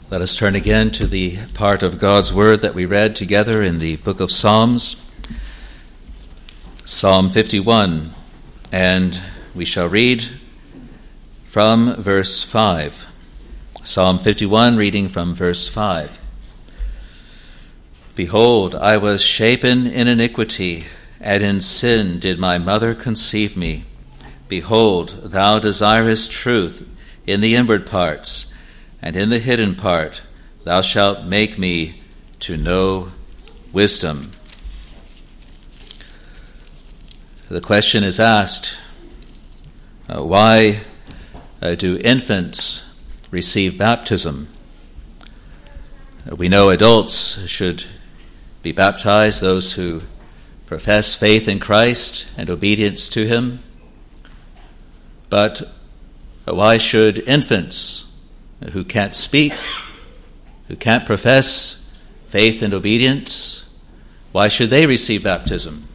Let us turn again to the part of God's Word that we read together in the book of Psalms, Psalm 51, and we shall read from verse 5. Psalm 51, reading from verse 5. Behold, I was shapen in iniquity, and in sin did my mother conceive me. Behold, thou desirest truth in the inward parts, and in the hidden part thou shalt make me to know wisdom. The question is asked, why do infants receive baptism? We know adults should be baptized, those who profess faith in Christ and obedience to him. But why should infants who can't speak, who can't profess faith and obedience, why should they receive baptism?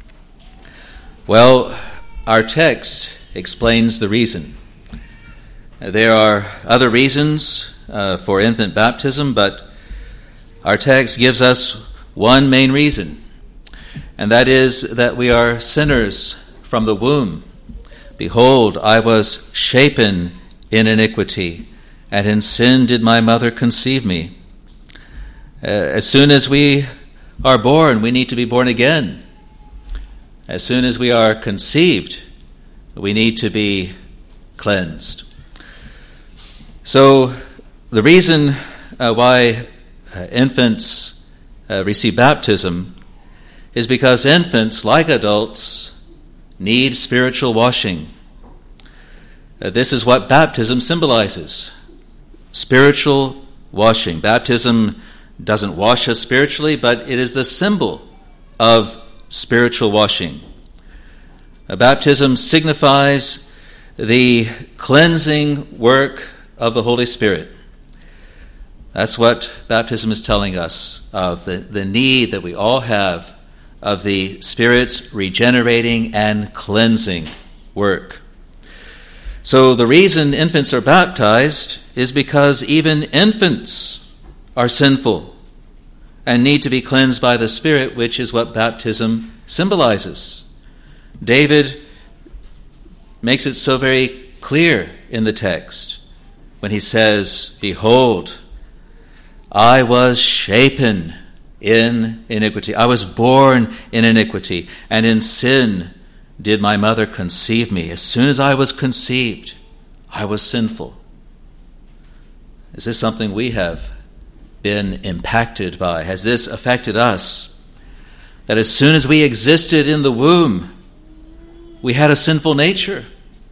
Well, our text explains the reason. There are other reasons for infant baptism, but our text gives us one main reason, and that is that we are sinners from the womb. Behold, I was shapen in iniquity, and in sin did my mother conceive me. As soon as we are born, we need to be born again. As soon as we are conceived, we need to be cleansed. So the reason why infants receive baptism is because infants, like adults, need spiritual washing. This is what baptism symbolizes. Spiritual washing. Baptism doesn't wash us spiritually, but it is the symbol of spiritual washing. Baptism signifies the cleansing work of the Holy Spirit. That's what baptism is telling us of, the need that we all have of the Spirit's regenerating and cleansing work. So the reason infants are baptized is because even infants are sinful and need to be cleansed by the Spirit, which is what baptism symbolizes. David makes it so very clear in the text when he says, Behold, I was shapen in iniquity. I was born in iniquity, and in sin did my mother conceive me. As soon as I was conceived, I was sinful. Is this something we have been impacted by? Has this affected us? That as soon as we existed in the womb, we had a sinful nature.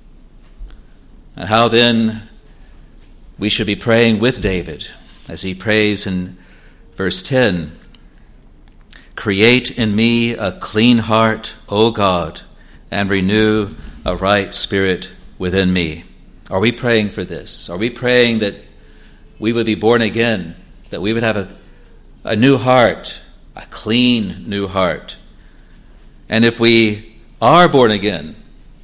And how then we should be praying with David as he prays in verse 10, Create in me a clean heart, O God, and renew a right spirit within me. Are we praying for this? Are we praying that we would be born again, that we would have a new heart, a clean new heart? And if we are born again,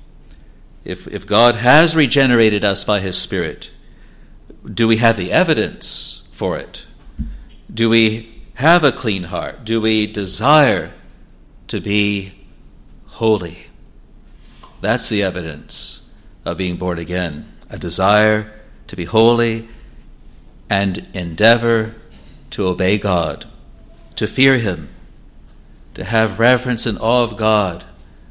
if God has regenerated us by his Spirit, do we have the evidence for it? Do we have a clean heart? Do we desire to be holy? That's the evidence of being born again. A desire to be holy and endeavor to obey God, to fear him, to have reverence and awe of God,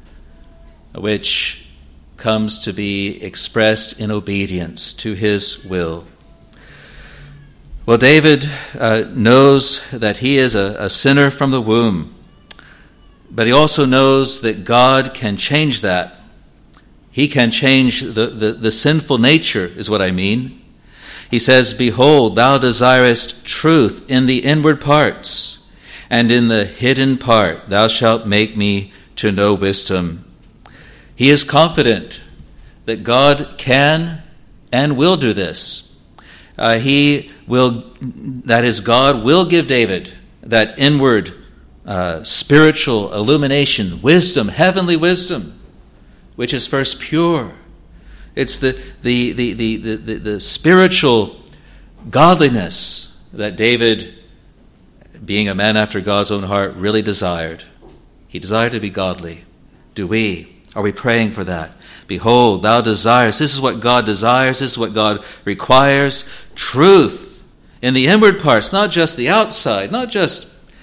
which comes to be expressed in obedience to his will. Well, David knows that he is a sinner from the womb, but he also knows that God can change that. He can change the sinful nature, is what I mean. He says, Behold, thou desirest truth in the inward parts, and in the hidden part thou shalt make me to know wisdom. He is confident that God can and will do this. God will give David that inward spiritual illumination, wisdom, heavenly wisdom, which is first pure. It's the spiritual godliness that David, being a man after God's own heart, really desired. He desired to be godly. Do we? Are we praying for that? Behold, thou desirest. This is what God desires. This is what God requires. Truth in the inward parts, not just the outside, not just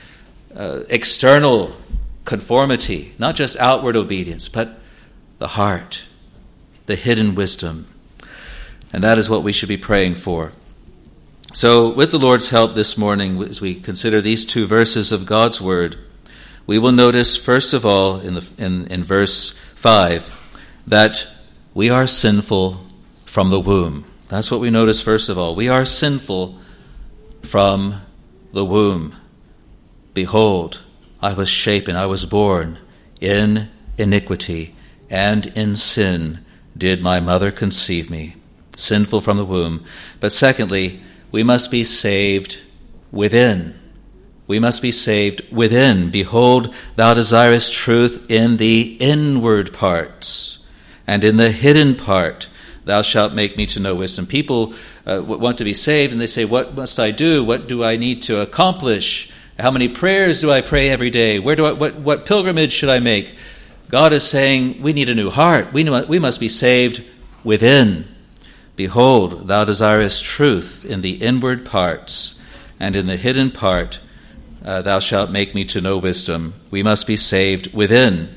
external conformity, not just outward obedience, but the heart, the hidden wisdom. And that is what we should be praying for. So with the Lord's help this morning, as we consider these two verses of God's Word, we will notice, first of all, in verse 5, that we are sinful from the womb. That's what we notice first of all. We are sinful from the womb. Behold, I was shapen, I was born in iniquity, and in sin did my mother conceive me. Sinful from the womb. But secondly, we must be saved within. We must be saved within. Behold, thou desirest truth in the inward parts, and in the hidden part thou shalt make me to know wisdom. People want to be saved, and they say, what must I do? What do I need to accomplish? How many prayers do I pray every day? What pilgrimage should I make? God is saying, we need a new heart. We must be saved within. Behold, thou desirest truth in the inward parts, and in the hidden part thou shalt make me to know wisdom. We must be saved within.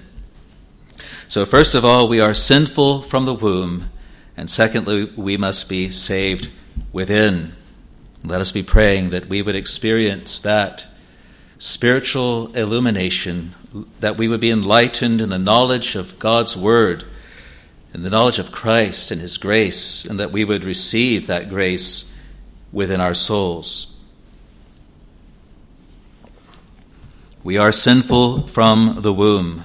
So first of all, we are sinful from the womb, and secondly, we must be saved within. Let us be praying that we would experience that spiritual illumination, that we would be enlightened in the knowledge of God's Word, in the knowledge of Christ and His grace, and that we would receive that grace within our souls. We are sinful from the womb.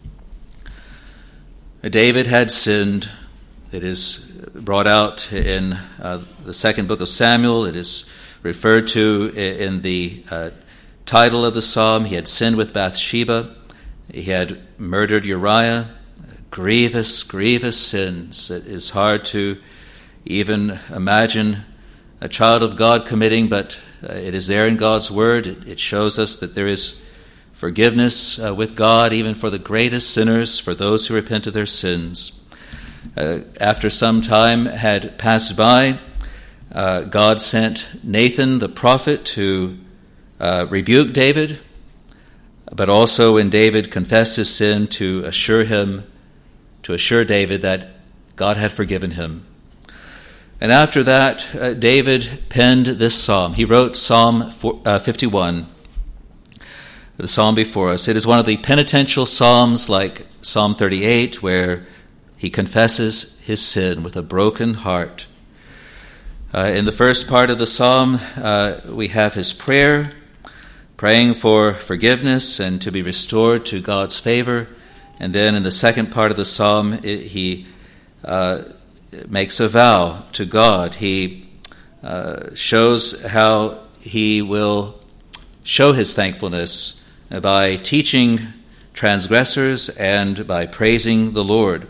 David had sinned. It is brought out in the second book of Samuel. It is referred to in the title of the psalm. He had sinned with Bathsheba. He had murdered Uriah. Grievous, grievous sins. It is hard to even imagine a child of God committing, but it is there in God's Word. It shows us that there is forgiveness with God, even for the greatest sinners, for those who repent of their sins. After some time had passed by, God sent Nathan the prophet to rebuke David, but also when David confessed his sin, to assure David that God had forgiven him. And after that, David penned this psalm. He wrote Psalm 51, the psalm before us. It is one of the penitential psalms like Psalm 38, where he confesses his sin with a broken heart. In the first part of the psalm, we have his prayer, praying for forgiveness and to be restored to God's favor. And then in the second part of the psalm, he makes a vow to God. He shows how he will show his thankfulness by teaching transgressors and by praising the Lord.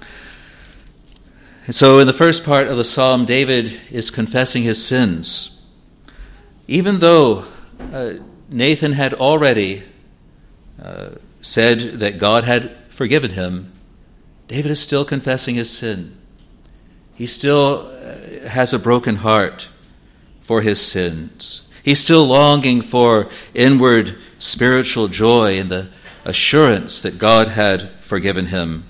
So in the first part of the psalm, David is confessing his sins. Even though Nathan had already said that God had forgiven him, David is still confessing his sin. He still has a broken heart for his sins. He's still longing for inward spiritual joy in the assurance that God had forgiven him.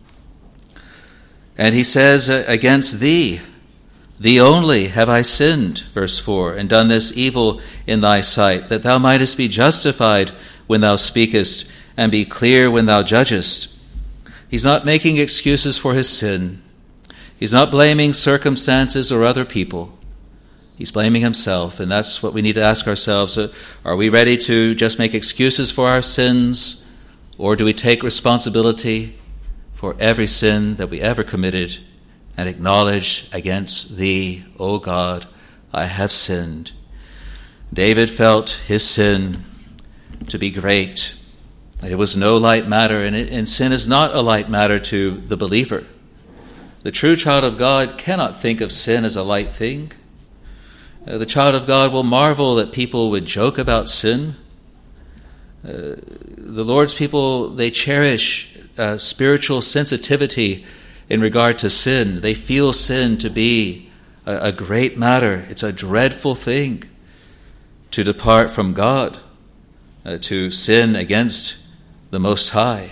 And he says, against thee only have I sinned, verse 4, and done this evil in thy sight, that thou mightest be justified when thou speakest, and be clear when thou judgest. He's not making excuses for his sin. He's not blaming circumstances or other people. He's blaming himself, and that's what we need to ask ourselves. Are we ready to just make excuses for our sins, or do we take responsibility for every sin that we ever committed and acknowledge, against thee, O God, I have sinned? David felt his sin to be great. It was no light matter, and sin is not a light matter to the believer. The true child of God cannot think of sin as a light thing. The child of God will marvel that people would joke about sin. The Lord's people, they cherish spiritual sensitivity in regard to sin. They feel sin to be a great matter. It's a dreadful thing to depart from God, to sin against the Most High.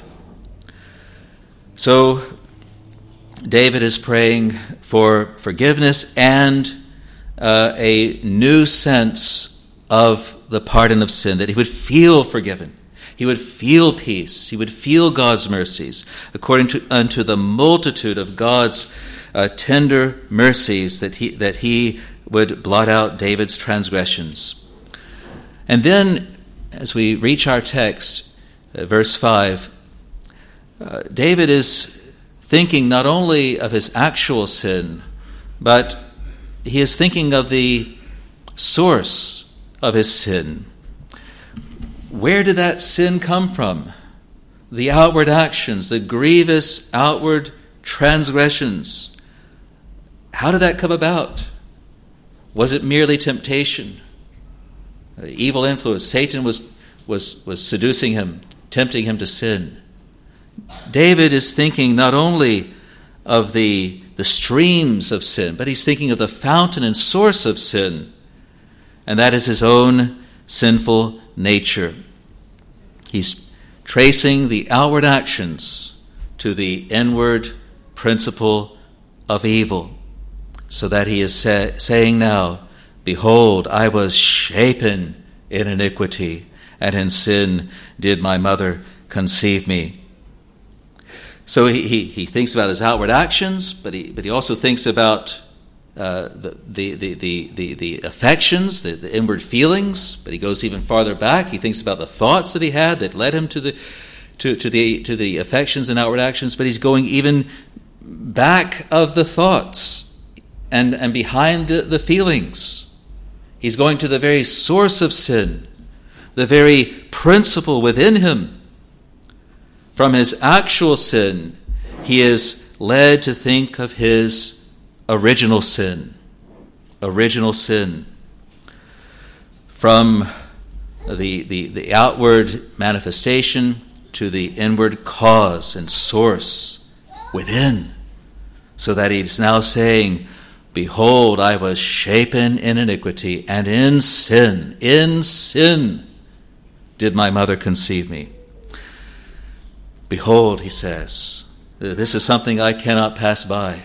So David is praying for forgiveness and a new sense of the pardon of sin, that he would feel forgiven. He would feel peace. He would feel God's mercies, according to unto the multitude of God's tender mercies, that he would blot out David's transgressions. And then, as we reach our text, verse 5, David is thinking not only of his actual sin, but he is thinking of the source of his sin. Where did that sin come from? The outward actions, the grievous outward transgressions. How did that come about? Was it merely temptation? Evil influence. Satan was seducing him, tempting him to sin. David is thinking not only of the streams of sin, but he's thinking of the fountain and source of sin, and that is his own sinful nature. He's tracing the outward actions to the inward principle of evil, so that he is saying now, "Behold, I was shapen in iniquity, and in sin did my mother conceive me." So he thinks about his outward actions, but he also thinks about the affections, the inward feelings. But he goes even farther back. He thinks about the thoughts that he had that led him to the affections and outward actions. But he's going even back of the thoughts and behind the feelings. He's going to the very source of sin, the very principle within him. From his actual sin, he is led to think of his original sin. Original sin. From the outward manifestation to the inward cause and source within. So that he's now saying, "Behold, I was shapen in iniquity, and in sin did my mother conceive me." Behold, he says, this is something I cannot pass by.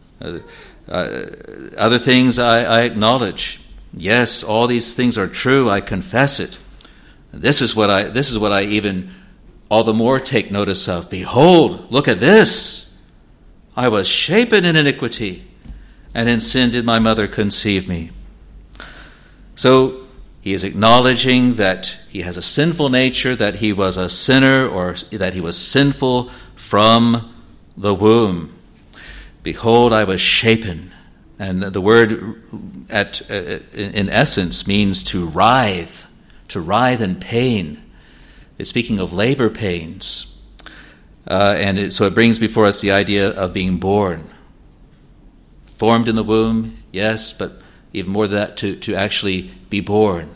Other things I acknowledge. Yes, all these things are true. I confess it. This is what I even all the more take notice of. Behold, look at this. I was shapen in iniquity, and in sin did my mother conceive me. So he is acknowledging that he has a sinful nature, that he was a sinner, or that he was sinful from the womb. Behold, I was shapen. And the word in essence means to writhe in pain. It's speaking of labor pains. So it brings before us the idea of being born. Formed in the womb, yes, but even more than that, to actually be born.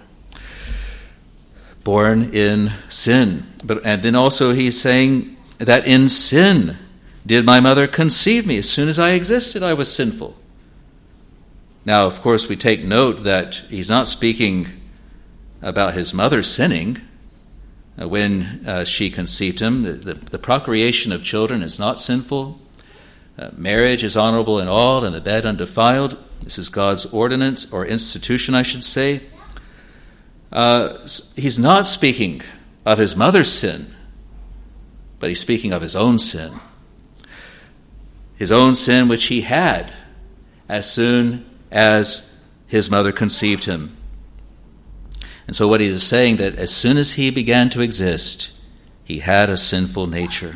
Born in sin. And then also he's saying that in sin did my mother conceive me. As soon as I existed, I was sinful. Now, of course, we take note that he's not speaking about his mother sinning when she conceived him. The procreation of children is not sinful. Marriage is honorable in all, and the bed undefiled. This is God's ordinance, or institution, I should say. He's not speaking of his mother's sin, but he's speaking of his own sin. His own sin which he had as soon as his mother conceived him. And so what he is saying, that as soon as he began to exist, he had a sinful nature.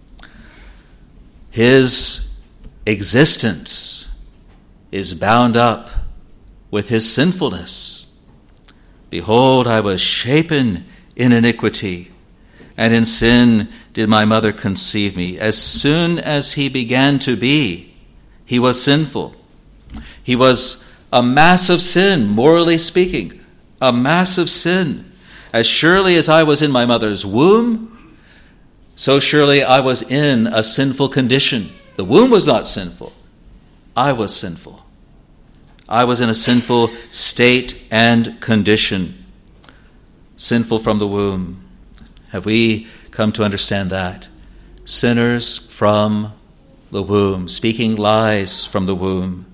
His existence is bound up with his sinfulness. Behold, I was shapen in iniquity, and in sin did my mother conceive me. As soon as he began to be, he was sinful. He was a massive sin, morally speaking, a massive sin. As surely as I was in my mother's womb, so surely I was in a sinful condition. The womb was not sinful. I was sinful. I was in a sinful state and condition. Sinful from the womb. Have we come to understand that? Sinners from the womb, speaking lies from the womb.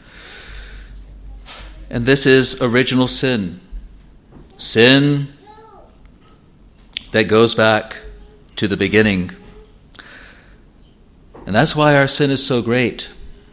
And this is original sin. Sin that goes back to the beginning. And that's why our sin is so great.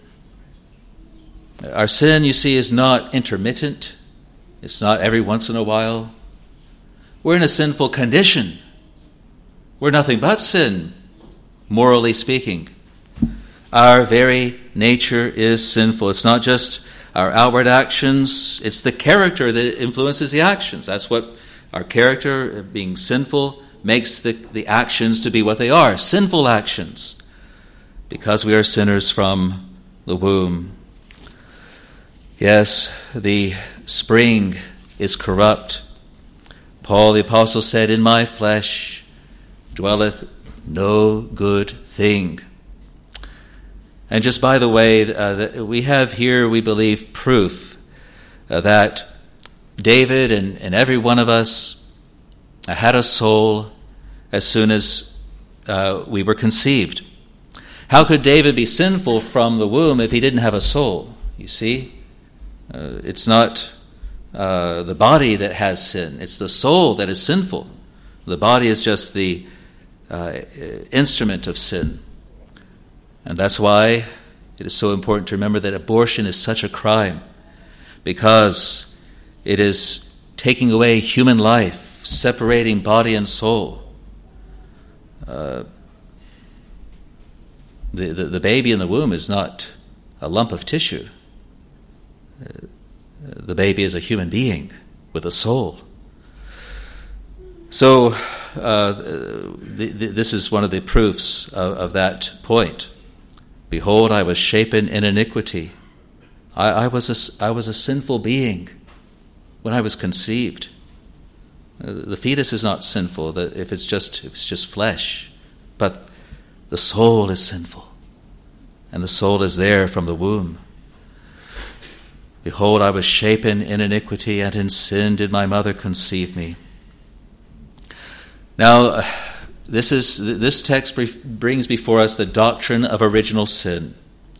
Our sin, you see, is not intermittent. It's not every once in a while. We're in a sinful condition. We're nothing but sin, morally speaking. Our very nature is sinful. It's not just our outward actions. It's the character that influences the actions. That's what our character, being sinful, makes the actions to be what they are, sinful actions, because we are sinners from the womb. Yes, the spring is corrupt. Paul the Apostle said, "In my flesh dwelleth no good thing." And just by the way, we have here, we believe, proof that David and every one of us had a soul as soon as we were conceived. How could David be sinful from the womb if he didn't have a soul? You see, it's not the body that has sin. It's the soul that is sinful. The body is just the instrument of sin. And that's why it is so important to remember that abortion is such a crime, because it is taking away human life, separating body and soul. The baby in the womb is not a lump of tissue. The baby is a human being with a soul. So this is one of the proofs of that point. Behold, I was shapen in iniquity. I was a sinful being when I was conceived. The fetus is not sinful if it's just flesh, but the soul is sinful, and the soul is there from the womb. Behold, I was shapen in iniquity, and in sin did my mother conceive me. Now, this text brings before us the doctrine of original sin,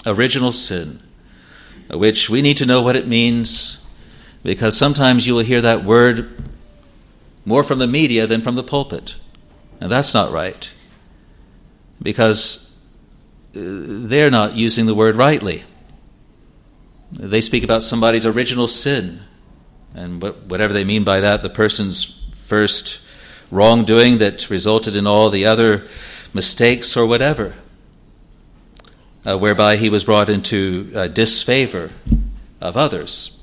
which we need to know what it means, because sometimes you will hear that word more from the media than from the pulpit. And that's not right, because they're not using the word rightly. They speak about somebody's original sin, and whatever they mean by that, the person's first wrongdoing that resulted in all the other mistakes or whatever, whereby he was brought into disfavor of others.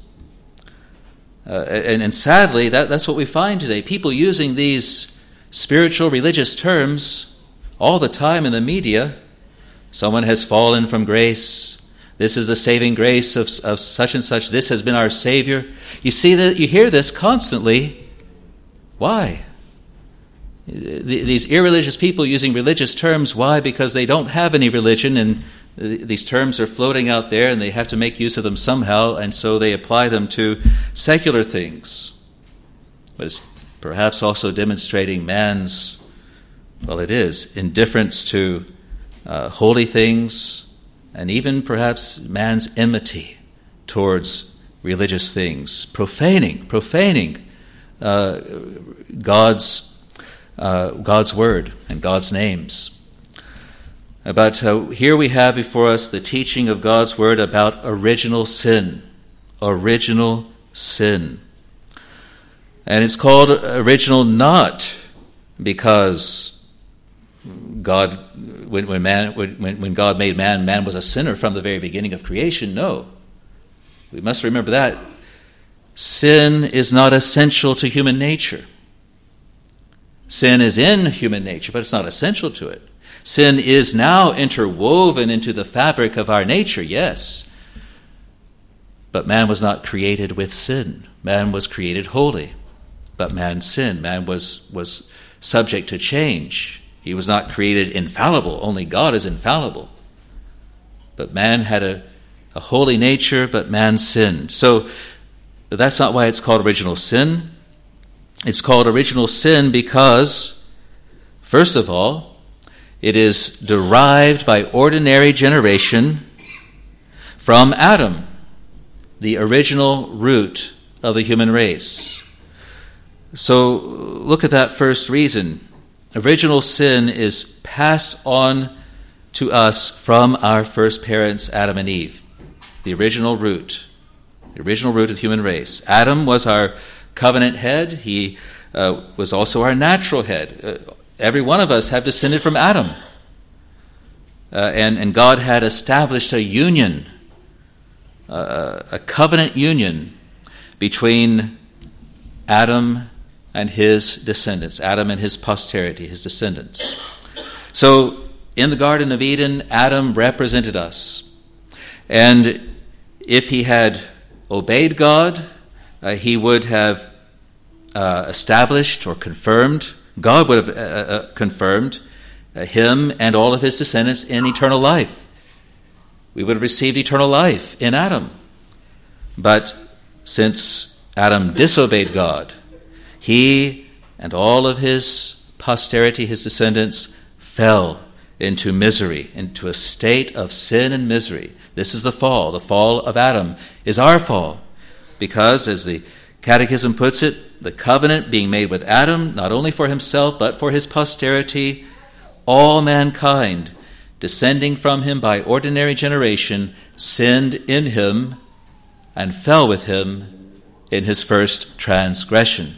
And sadly, that's what we find today. People using these spiritual, religious terms all the time in the media. Someone has fallen from grace. This is the saving grace of such and such. This has been our Savior. You see that, you hear this constantly. Why? These irreligious people using religious terms. Why? Because they don't have any religion, and these terms are floating out there, and they have to make use of them somehow, and so they apply them to secular things. But it's perhaps also demonstrating man's, indifference to holy things, and even perhaps man's enmity towards religious things, profaning God's word and God's names. But here we have before us the teaching of God's word about original sin. Original sin. And it's called original not because God, when God made man, man was a sinner from the very beginning of creation. No. We must remember that. Sin is not essential to human nature. Sin is in human nature, but it's not essential to it. Sin is now interwoven into the fabric of our nature, yes. But man was not created with sin. Man was created holy. But man sinned. Man was subject to change. He was not created infallible. Only God is infallible. But man had a holy nature, but man sinned. So that's not why it's called original sin. It's called original sin because, first of all, it is derived by ordinary generation from Adam, the original root of the human race. So look at that first reason. Original sin is passed on to us from our first parents, Adam and Eve, the original root of the human race. Adam was our covenant head. He was also our natural head. Every one of us have descended from Adam. And God had established a union, a covenant union between Adam and his descendants, Adam and his posterity, his descendants. So in the Garden of Eden, Adam represented us. And if he had obeyed God, he would have established or confirmed, God would have confirmed him and all of his descendants in eternal life. We would have received eternal life in Adam. But since Adam disobeyed God, he and all of his posterity, his descendants, fell into misery, into a state of sin and misery. This is the fall. The fall of Adam is our fall. Because, as the Catechism puts it, the covenant being made with Adam, not only for himself, but for his posterity, all mankind, descending from him by ordinary generation, sinned in him and fell with him in his first transgression.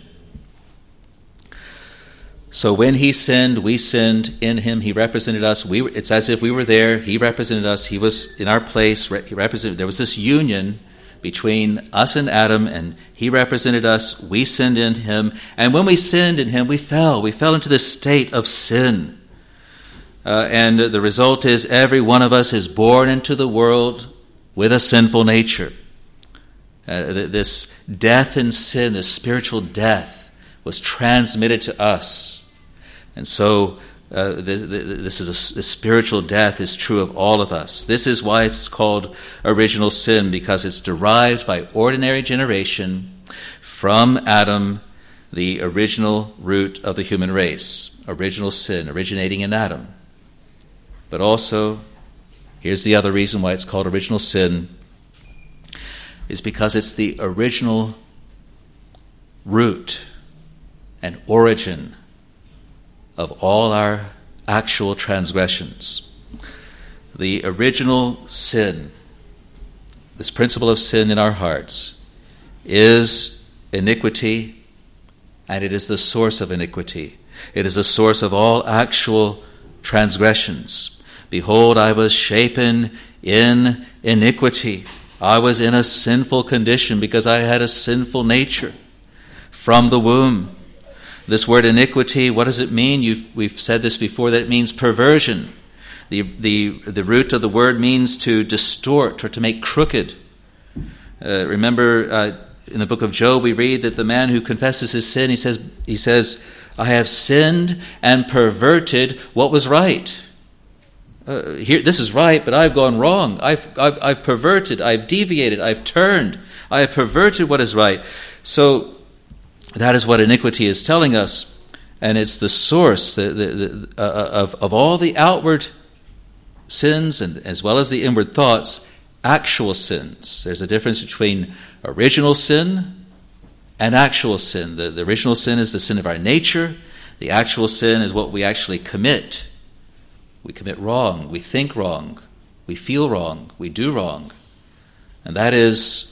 So when he sinned, we sinned in him. He represented us. It's as if we were there. He represented us. He was in our place. He represented. There was this union between us and Adam, and he represented us. We sinned in him. And when we sinned in him, we fell. We fell into this state of sin. And the result is every one of us is born into the world with a sinful nature. This death in sin, this spiritual death, was transmitted to us. And so this spiritual death is true of all of us. This is why it's called original sin, because it's derived by ordinary generation from Adam, the original root of the human race. Original sin, originating in Adam. But also, here's the other reason why it's called original sin, is because it's the original root and origin of all our actual transgressions. The original sin, this principle of sin in our hearts, is iniquity, and it is the source of iniquity. It is the source of all actual transgressions. Behold, I was shapen in iniquity. I was in a sinful condition because I had a sinful nature from the womb. This word iniquity, what does it mean? We've said this before, that it means perversion. The root of the word means to distort or to make crooked. Remember, in the book of Job, we read that the man who confesses his sin, he says, I have sinned and perverted what was right. This is right, but I've gone wrong. I've perverted, I've deviated, I've turned. I have perverted what is right. So that is what iniquity is telling us, and it's the source of all the outward sins, and as well as the inward thoughts, actual sins. There's a difference between original sin and actual sin. The original sin is the sin of our nature. The actual sin is what we actually commit. We commit wrong, we think wrong, we feel wrong, we do wrong. And that is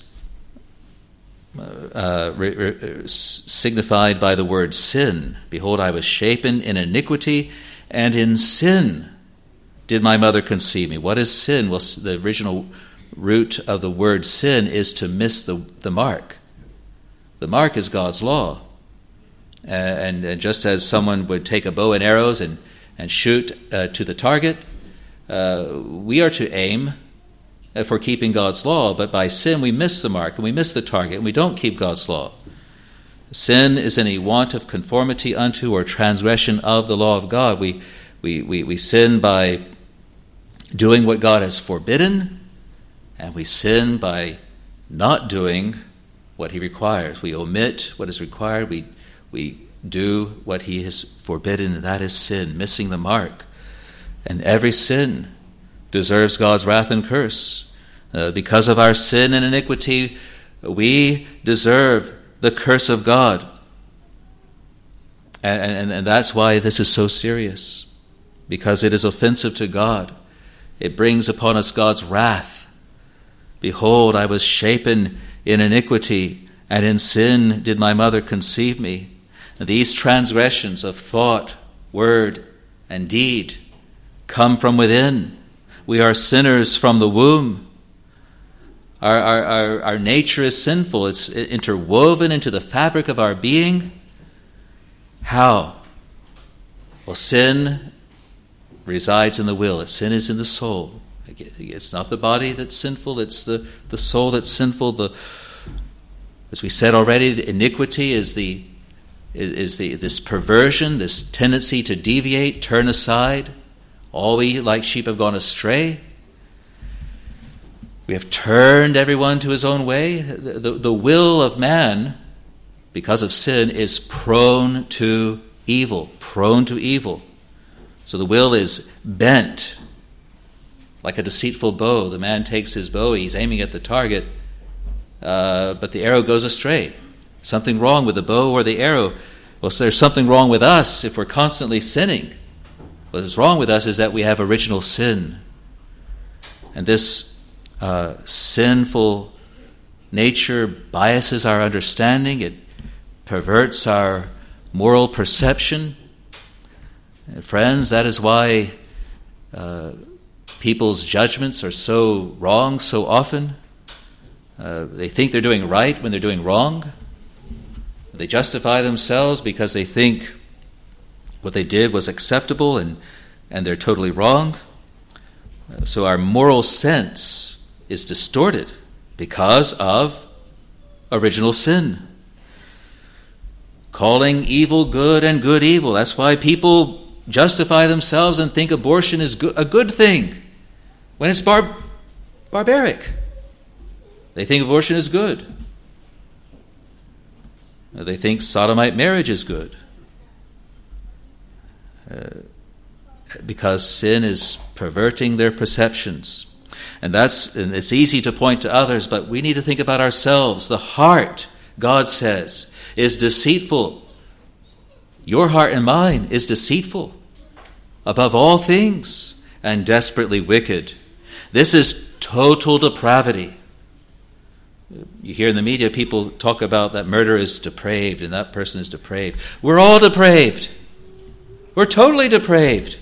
signified by the word sin. Behold, I was shapen in iniquity, and in sin did my mother conceive me. What is sin? Well, the original root of the word sin is to miss the mark. The mark is God's law. And just as someone would take a bow and arrows and shoot to the target, we are to aim for keeping God's law, but by sin we miss the mark and we miss the target and we don't keep God's law. Sin is any want of conformity unto or transgression of the law of God. We sin by doing what God has forbidden, and we sin by not doing what he requires. We omit what is required. We do what he has forbidden, and that is sin, missing the mark. And every sin deserves God's wrath and curse. Because of our sin and iniquity, we deserve the curse of God. And that's why this is so serious, because it is offensive to God. It brings upon us God's wrath. Behold, I was shapen in iniquity, and in sin did my mother conceive me. And these transgressions of thought, word, and deed come from within. We are sinners from the womb. Our nature is sinful. It's interwoven into the fabric of our being. How? Well, sin resides in the will. Sin is in the soul. It's not the body that's sinful. It's the soul that's sinful. As we said already, the iniquity is this perversion, this tendency to deviate, turn aside. All we like sheep have gone astray. We have turned everyone to his own way. The will of man, because of sin, is prone to evil. So the will is bent like a deceitful bow. The man takes his bow, he's aiming at the target, but the arrow goes astray. Something wrong with the bow or the arrow. Well, so there's something wrong with us if we're constantly sinning. What is wrong with us is that we have original sin. And this sinful nature biases our understanding. It perverts our moral perception. And friends, that is why people's judgments are so wrong so often. They think they're doing right when they're doing wrong. They justify themselves because they think what they did was acceptable, and they're totally wrong. So our moral sense is distorted because of original sin. Calling evil good and good evil. That's why people justify themselves and think abortion is a good thing when it's barbaric. They think abortion is good. They think sodomite marriage is good. Because sin is perverting their perceptions. And it's easy to point to others, but we need to think about ourselves. The heart, God says, is deceitful. Your heart and mine is deceitful above all things and desperately wicked. This is total depravity. You hear in the media people talk about that murder is depraved and that person is depraved. We're all depraved. We're totally depraved.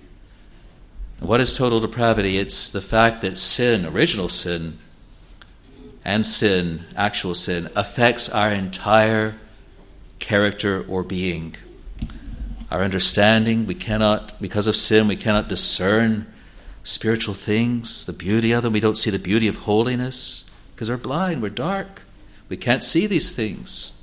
What is total depravity? It's the fact that sin, original sin, and sin, actual sin, affects our entire character or being. Our understanding, because of sin, we cannot discern spiritual things, the beauty of them. We don't see the beauty of holiness because we're blind, we're dark. We can't see these things.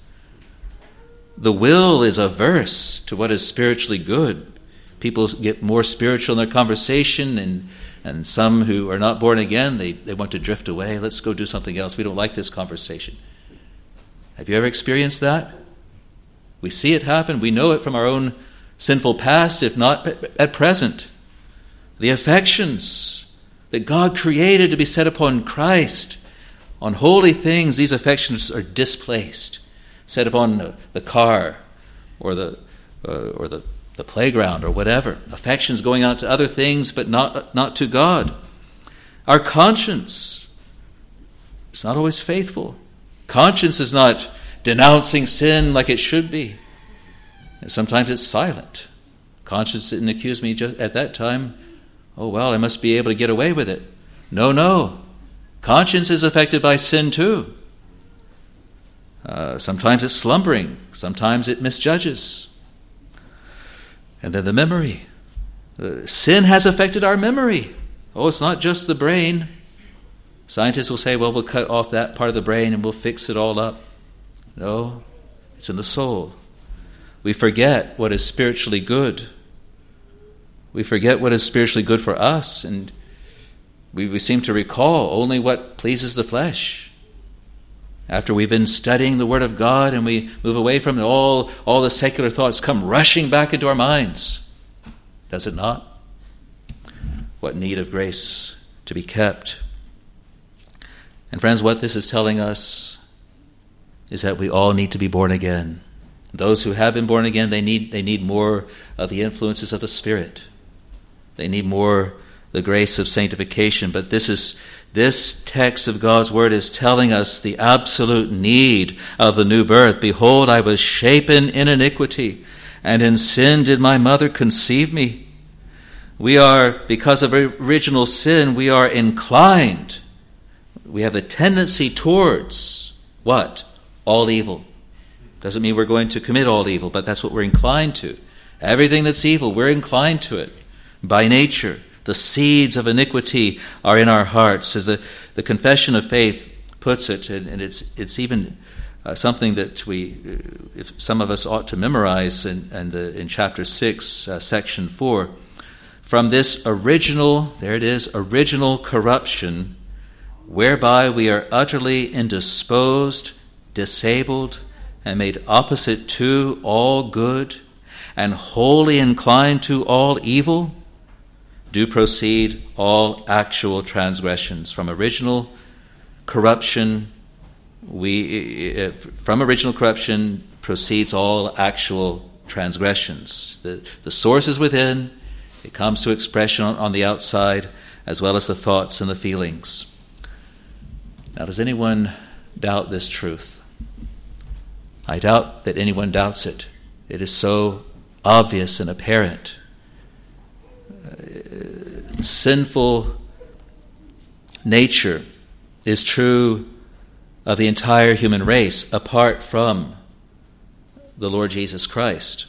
The will is averse to what is spiritually good. People get more spiritual in their conversation, and some who are not born again, they want to drift away. Let's go do something else. We don't like this conversation. Have you ever experienced that? We see it happen. We know it from our own sinful past, if not at present. The affections that God created to be set upon Christ, on holy things, these affections are displaced, set upon the car or the playground or whatever. Affections going out to other things, but not to God. Our conscience, it's not always faithful. Conscience is not denouncing sin like it should be. And sometimes it's silent. Conscience didn't accuse me just at that time. Oh, well, I must be able to get away with it. No. Conscience is affected by sin too. Sometimes it's slumbering. Sometimes it misjudges. And then the memory. Sin has affected our memory. Oh, it's not just the brain. Scientists will say, well, we'll cut off that part of the brain and we'll fix it all up. No, it's in the soul. We forget what is spiritually good. We forget what is spiritually good for us, and we seem to recall only what pleases the flesh. After we've been studying the Word of God and we move away from it, all the secular thoughts come rushing back into our minds. Does it not? What need of grace to be kept. And friends, what this is telling us is that we all need to be born again. Those who have been born again, they need more of the influences of the Spirit. They need more the grace of sanctification. But this text of God's Word is telling us the absolute need of the new birth. Behold, I was shapen in iniquity, and in sin did my mother conceive me. We are, because of original sin, we are inclined. We have the tendency towards what? All evil. Doesn't mean we're going to commit all evil, but that's what we're inclined to. Everything that's evil, we're inclined to it by nature. The seeds of iniquity are in our hearts, as the Confession of Faith puts it, and it's even something that if some of us ought to memorize in chapter 6, section 4. From this original corruption, whereby we are utterly indisposed, disabled, and made opposite to all good, and wholly inclined to all evil, do proceed all actual transgressions. From original corruption proceeds all actual transgressions. The source is within. It comes to expression on the outside, as well as the thoughts and the feelings. Now, does anyone doubt this truth? I doubt that anyone doubts it. It is so obvious and apparent. Sinful nature is true of the entire human race, apart from the Lord Jesus Christ.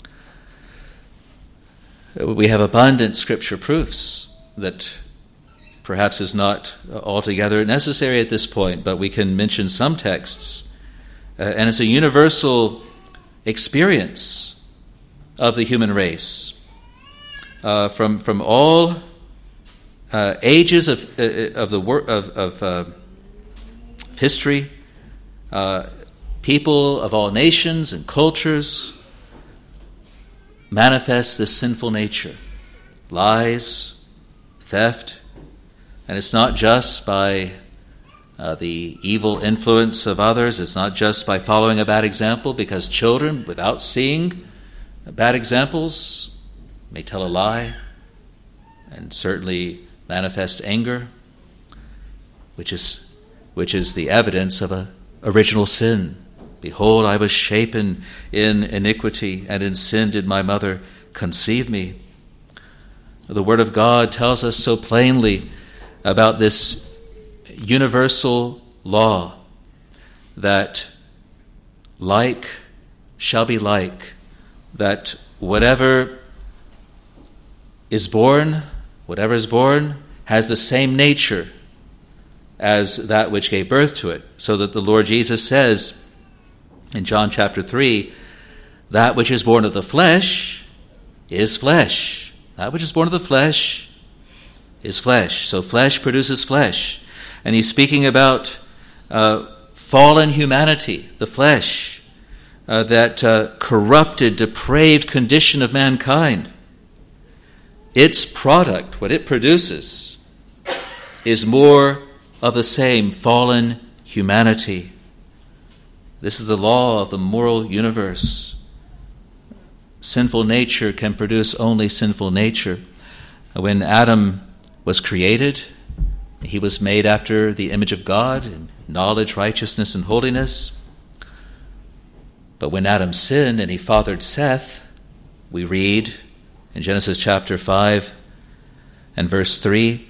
We have abundant scripture proofs that perhaps is not altogether necessary at this point, but we can mention some texts. And it's a universal experience of the human race. From all ages of history, people of all nations and cultures manifest this sinful nature. Lies, theft, and it's not just by the evil influence of others. It's not just by following a bad example, because children, without seeing bad examples, may tell a lie and certainly manifest anger, which is the evidence of a original sin. Behold, I was shapen in iniquity, and in sin did my mother conceive me. The Word of God tells us so plainly about this universal law that like shall be like, that whatever is born has the same nature as that which gave birth to it. So that the Lord Jesus says in John chapter 3, that which is born of the flesh is flesh. That which is born of the flesh is flesh. So flesh produces flesh. And he's speaking about fallen humanity, the flesh, that corrupted, depraved condition of mankind. Its product, what it produces, is more of the same fallen humanity. This is the law of the moral universe. Sinful nature can produce only sinful nature. When Adam was created, he was made after the image of God in knowledge, righteousness, and holiness. But when Adam sinned and he fathered Seth, we read in Genesis chapter 5 and verse 3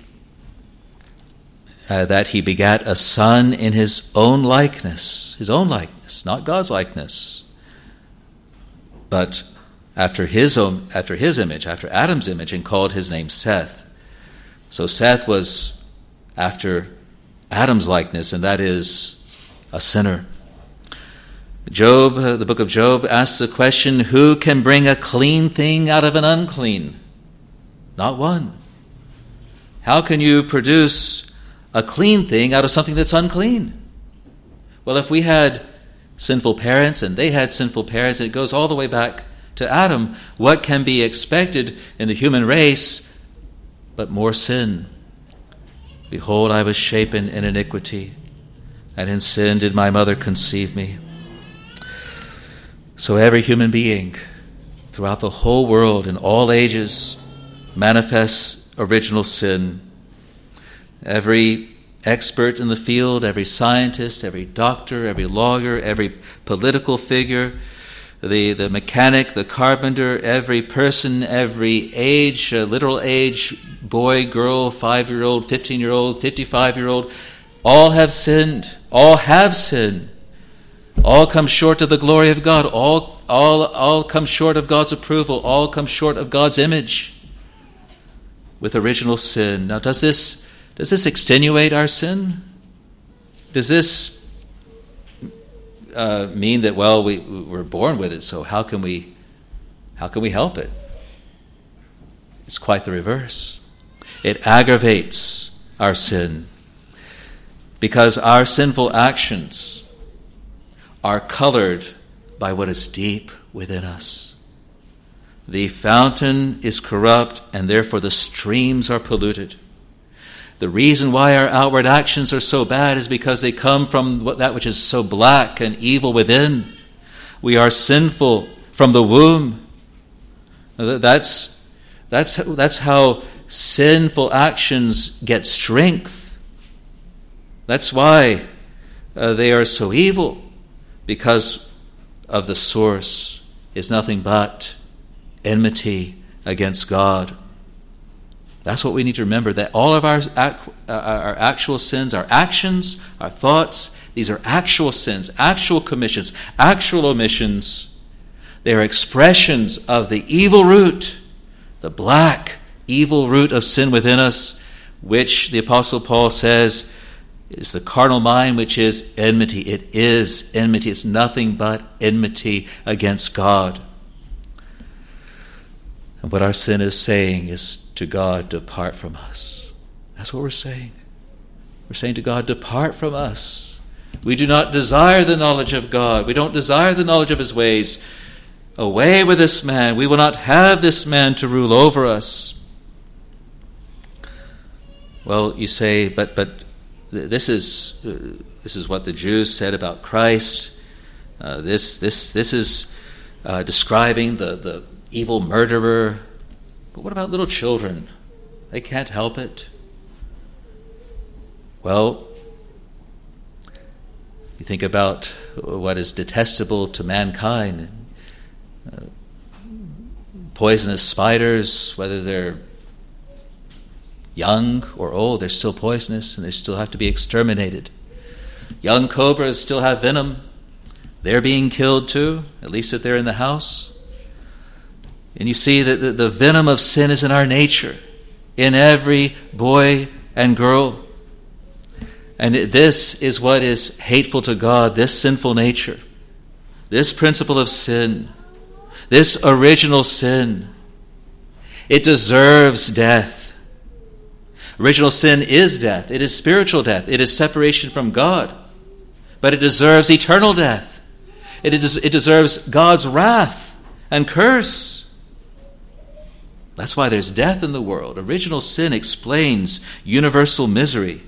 that he begat a son in his own likeness, not God's likeness, but after his image, after Adam's image, and called his name Seth. So Seth was after Adam's likeness, and that is a sinner. Job, the book of Job, asks the question, who can bring a clean thing out of an unclean? Not one. How can you produce a clean thing out of something that's unclean? Well, if we had sinful parents and they had sinful parents, and it goes all the way back to Adam, what can be expected in the human race but more sin? Behold, I was shapen in iniquity, and in sin did my mother conceive me. So every human being throughout the whole world in all ages manifests original sin. Every expert in the field, every scientist, every doctor, every lawyer, every political figure, the mechanic, the carpenter, every person, every age, literal age, boy, girl, 5-year-old, 15-year-old, 55-year-old, all have sinned. All have sinned. All come short of the glory of God. All come short of God's approval. All come short of God's image with original sin. Now, does this extenuate our sin? Does this mean that, well, we're born with it, so how can we help it? It's quite the reverse. It aggravates our sin because our sinful actions are colored by what is deep within us. The fountain is corrupt, and therefore the streams are polluted. The reason why our outward actions are so bad is because they come from that which is so black and evil within. We are sinful from the womb. That's how sinful actions get strength. That's why they are so evil, because of the source is nothing but enmity against God. That's what we need to remember, that all of our actual sins, our actions, our thoughts, these are actual sins, actual commissions, actual omissions. They are expressions of the evil root, the black evil root of sin within us, which the Apostle Paul says is the carnal mind, which is enmity. It is enmity. It's nothing but enmity against God. And what our sin is saying is to God, depart from us. That's what we're saying. We're saying to God, depart from us. We do not desire the knowledge of God. We don't desire the knowledge of his ways. Away with this man. We will not have this man to rule over us. Well, you say, but this is what the Jews said about Christ. This is describing the evil murderer. But what about little children? They can't help it. Well, you think about what is detestable to mankind. Poisonous spiders, whether they're young or old, they're still poisonous and they still have to be exterminated. Young cobras still have venom. They're being killed too, at least if they're in the house. And you see that the venom of sin is in our nature, in every boy and girl. And this is what is hateful to God, this sinful nature, this principle of sin, this original sin. It deserves death. Original sin is death. It is spiritual death. It is separation from God. But it deserves eternal death. It deserves God's wrath and curse. That's why there's death in the world. Original sin explains universal misery.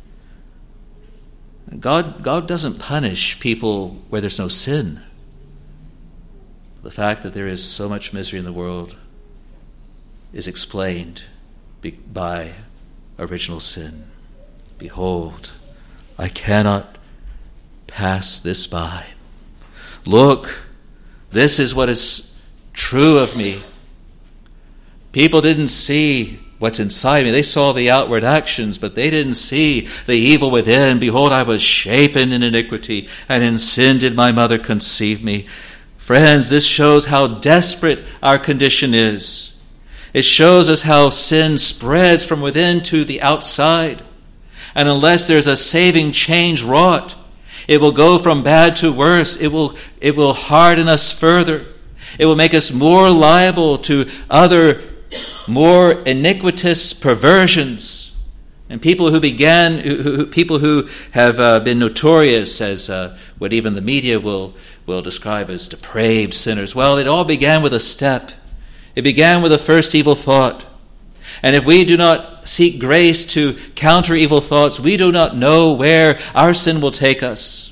God doesn't punish people where there's no sin. The fact that there is so much misery in the world is explained by original sin. Behold, I cannot pass this by. Look, this is what is true of me. People didn't see what's inside me. They saw the outward actions, but they didn't see the evil within. Behold, I was shapen in iniquity, and in sin did my mother conceive me. Friends, this shows how desperate our condition is. It shows us how sin spreads from within to the outside. And unless there's a saving change wrought, it will go from bad to worse. It will harden us further. It will make us more liable to other more iniquitous perversions. And people who have been notorious as what even the media will describe as depraved sinners. Well, it all began with a step. It began with a first evil thought. And if we do not seek grace to counter evil thoughts, we do not know where our sin will take us.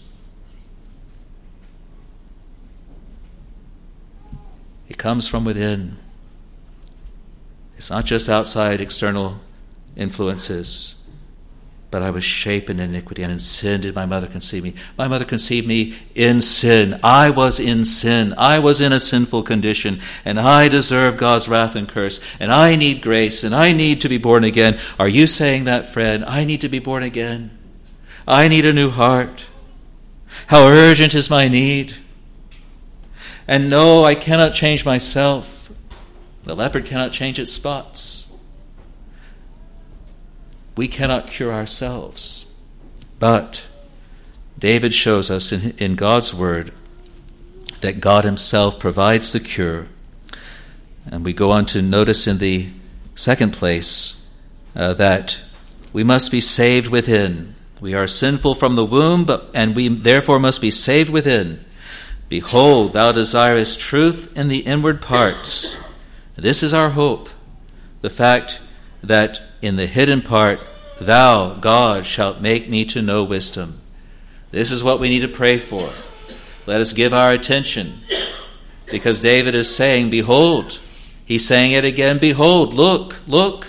It comes from within. It's not just outside external influences. But I was shapen in iniquity, and in sin did my mother conceive me. My mother conceived me in sin. I was in sin. I was in a sinful condition, and I deserve God's wrath and curse, and I need grace, and I need to be born again. Are you saying that, friend? I need to be born again. I need a new heart. How urgent is my need. And no, I cannot change myself. The leopard cannot change its spots. We cannot cure ourselves. But David shows us in God's word that God himself provides the cure. And we go on to notice in the second place that we must be saved within. We are sinful from the womb, and we therefore must be saved within. Behold, thou desirest truth in the inward parts. This is our hope, the fact that in the hidden part, thou, God, shalt make me to know wisdom. This is what we need to pray for. Let us give our attention, because David is saying, behold. He's saying it again, behold, look, look.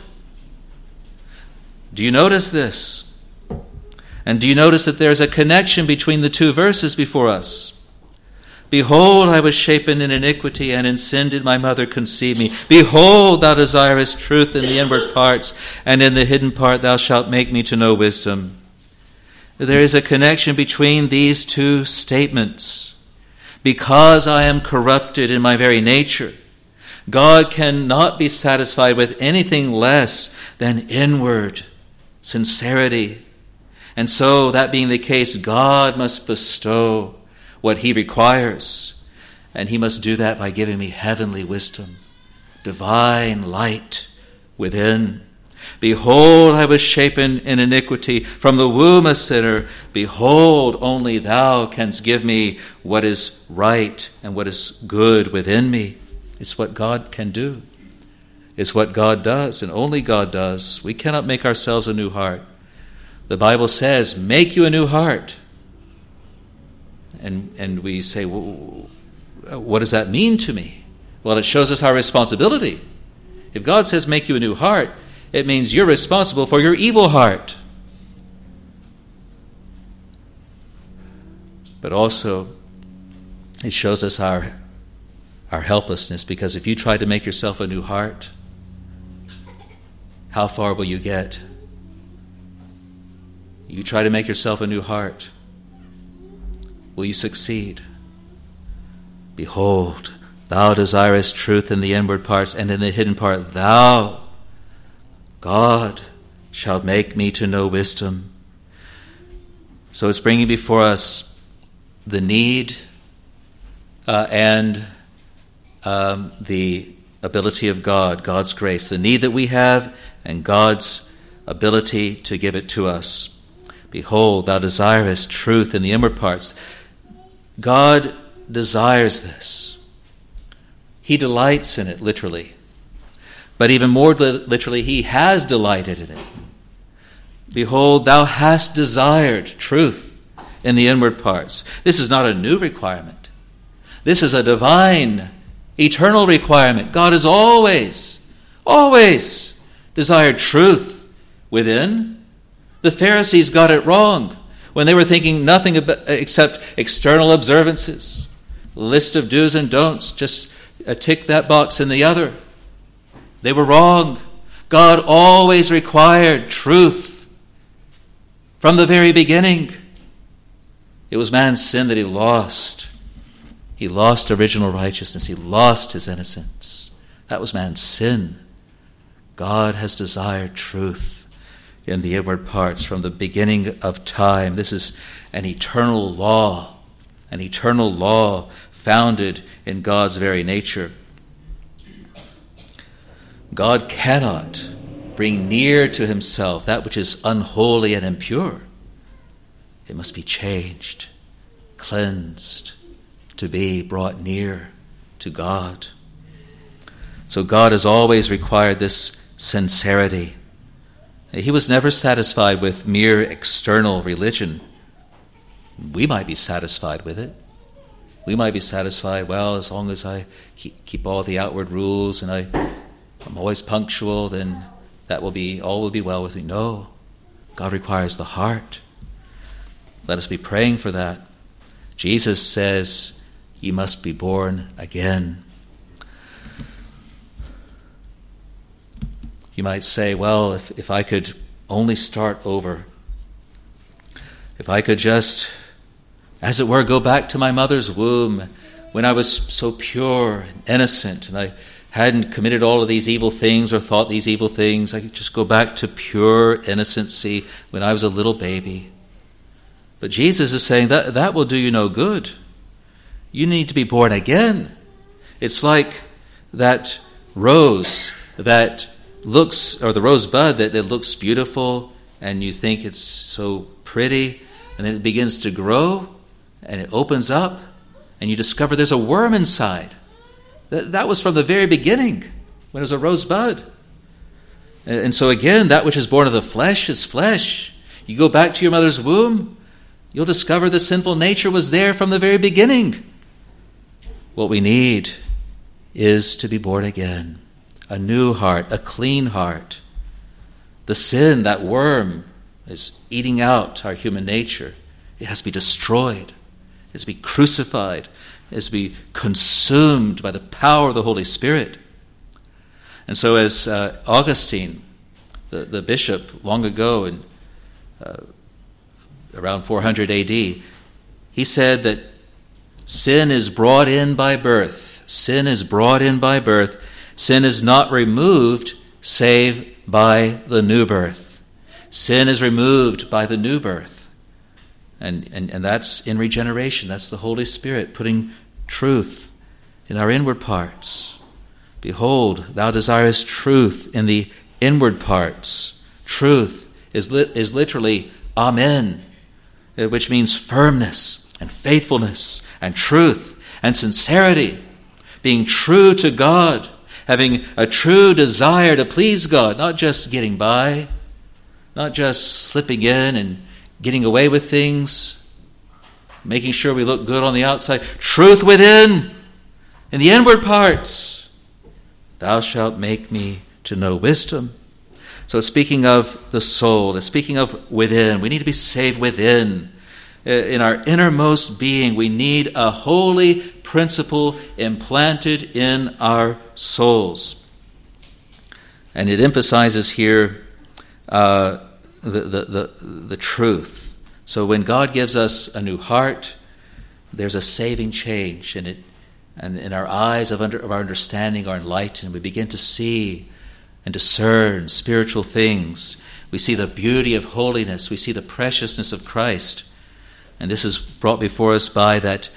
Do you notice this? And do you notice that there's a connection between the two verses before us? Behold, I was shapen in iniquity, and in sin did my mother conceive me. Behold, thou desirest truth in the inward parts, and in the hidden part thou shalt make me to know wisdom. There is a connection between these two statements. Because I am corrupted in my very nature, God cannot be satisfied with anything less than inward sincerity. And so, that being the case, God must bestow what he requires, and he must do that by giving me heavenly wisdom, divine light within. Behold, I was shapen in iniquity, from the womb a sinner. Behold, only thou canst give me what is right and what is good within me. It's what God can do. It's what God does, and only God does. We cannot make ourselves a new heart. The Bible says, make you a new heart. And we say, well, what does that mean to me? Well, it shows us our responsibility. If God says make you a new heart, it means you're responsible for your evil heart. But also, it shows us our helplessness, because if you try to make yourself a new heart, how far will you get? You try to make yourself a new heart. Will you succeed? Behold, thou desirest truth in the inward parts, and in the hidden part thou, God, shalt make me to know wisdom. So it's bringing before us the need and the ability of God, God's grace, the need that we have and God's ability to give it to us. Behold, thou desirest truth in the inward parts. God desires this. He delights in it, literally. But even more literally, he has delighted in it. Behold, thou hast desired truth in the inward parts. This is not a new requirement. This is a divine, eternal requirement. God has always desired truth within. The Pharisees got it wrong when they were thinking nothing except external observances, a list of do's and don'ts, just tick that box in the other. They were wrong. God always required truth from the very beginning. It was man's sin that he lost. He lost original righteousness. He lost his innocence. That was man's sin. God has desired truth. in the inward parts from the beginning of time. This is an eternal law founded in God's very nature. God cannot bring near to himself that which is unholy and impure. It must be changed, cleansed, to be brought near to God. So God has always required this sincerity. He was never satisfied with mere external religion. We might be satisfied with it. We might be satisfied, well, as long as I keep all the outward rules and I'm always punctual, then all will be well with me. No, God requires the heart. Let us be praying for that. Jesus says, "You must be born again." You might say, well, if I could only start over, if I could just, as it were, go back to my mother's womb when I was so pure and innocent and I hadn't committed all of these evil things or thought these evil things, I could just go back to pure innocency when I was a little baby. But Jesus is saying that will do you no good. You need to be born again. It's like that rose that looks, or the rosebud that looks beautiful and you think it's so pretty, and then it begins to grow and it opens up and you discover there's a worm inside. That was from the very beginning when it was a rosebud. And so again, that which is born of the flesh is flesh. You go back to your mother's womb, you'll discover the sinful nature was there from the very beginning. What we need is to be born again. A new heart, a clean heart. The sin, that worm, is eating out our human nature. It has to be destroyed. It has to be crucified. It has to be consumed by the power of the Holy Spirit. And so as Augustine, the bishop, long ago, in around 400 A.D., he said that sin is brought in by birth. Sin is brought in by birth. Sin is not removed save by the new birth. Sin is removed by the new birth. And that's in regeneration. That's the Holy Spirit putting truth in our inward parts. Behold, thou desirest truth in the inward parts. Truth is literally amen, which means firmness and faithfulness and truth and sincerity. Being true to God, having a true desire to please God, not just getting by, not just slipping in and getting away with things, making sure we look good on the outside. Truth within, in the inward parts. Thou shalt make me to know wisdom. So speaking of the soul, speaking of within, we need to be saved within. In our innermost being, we need a holy principle implanted in our souls. And it emphasizes here the truth. So when God gives us a new heart, there's a saving change in it, and our eyes of our understanding are enlightened. We begin to see and discern spiritual things. We see the beauty of holiness. We see the preciousness of Christ. And this is brought before us by that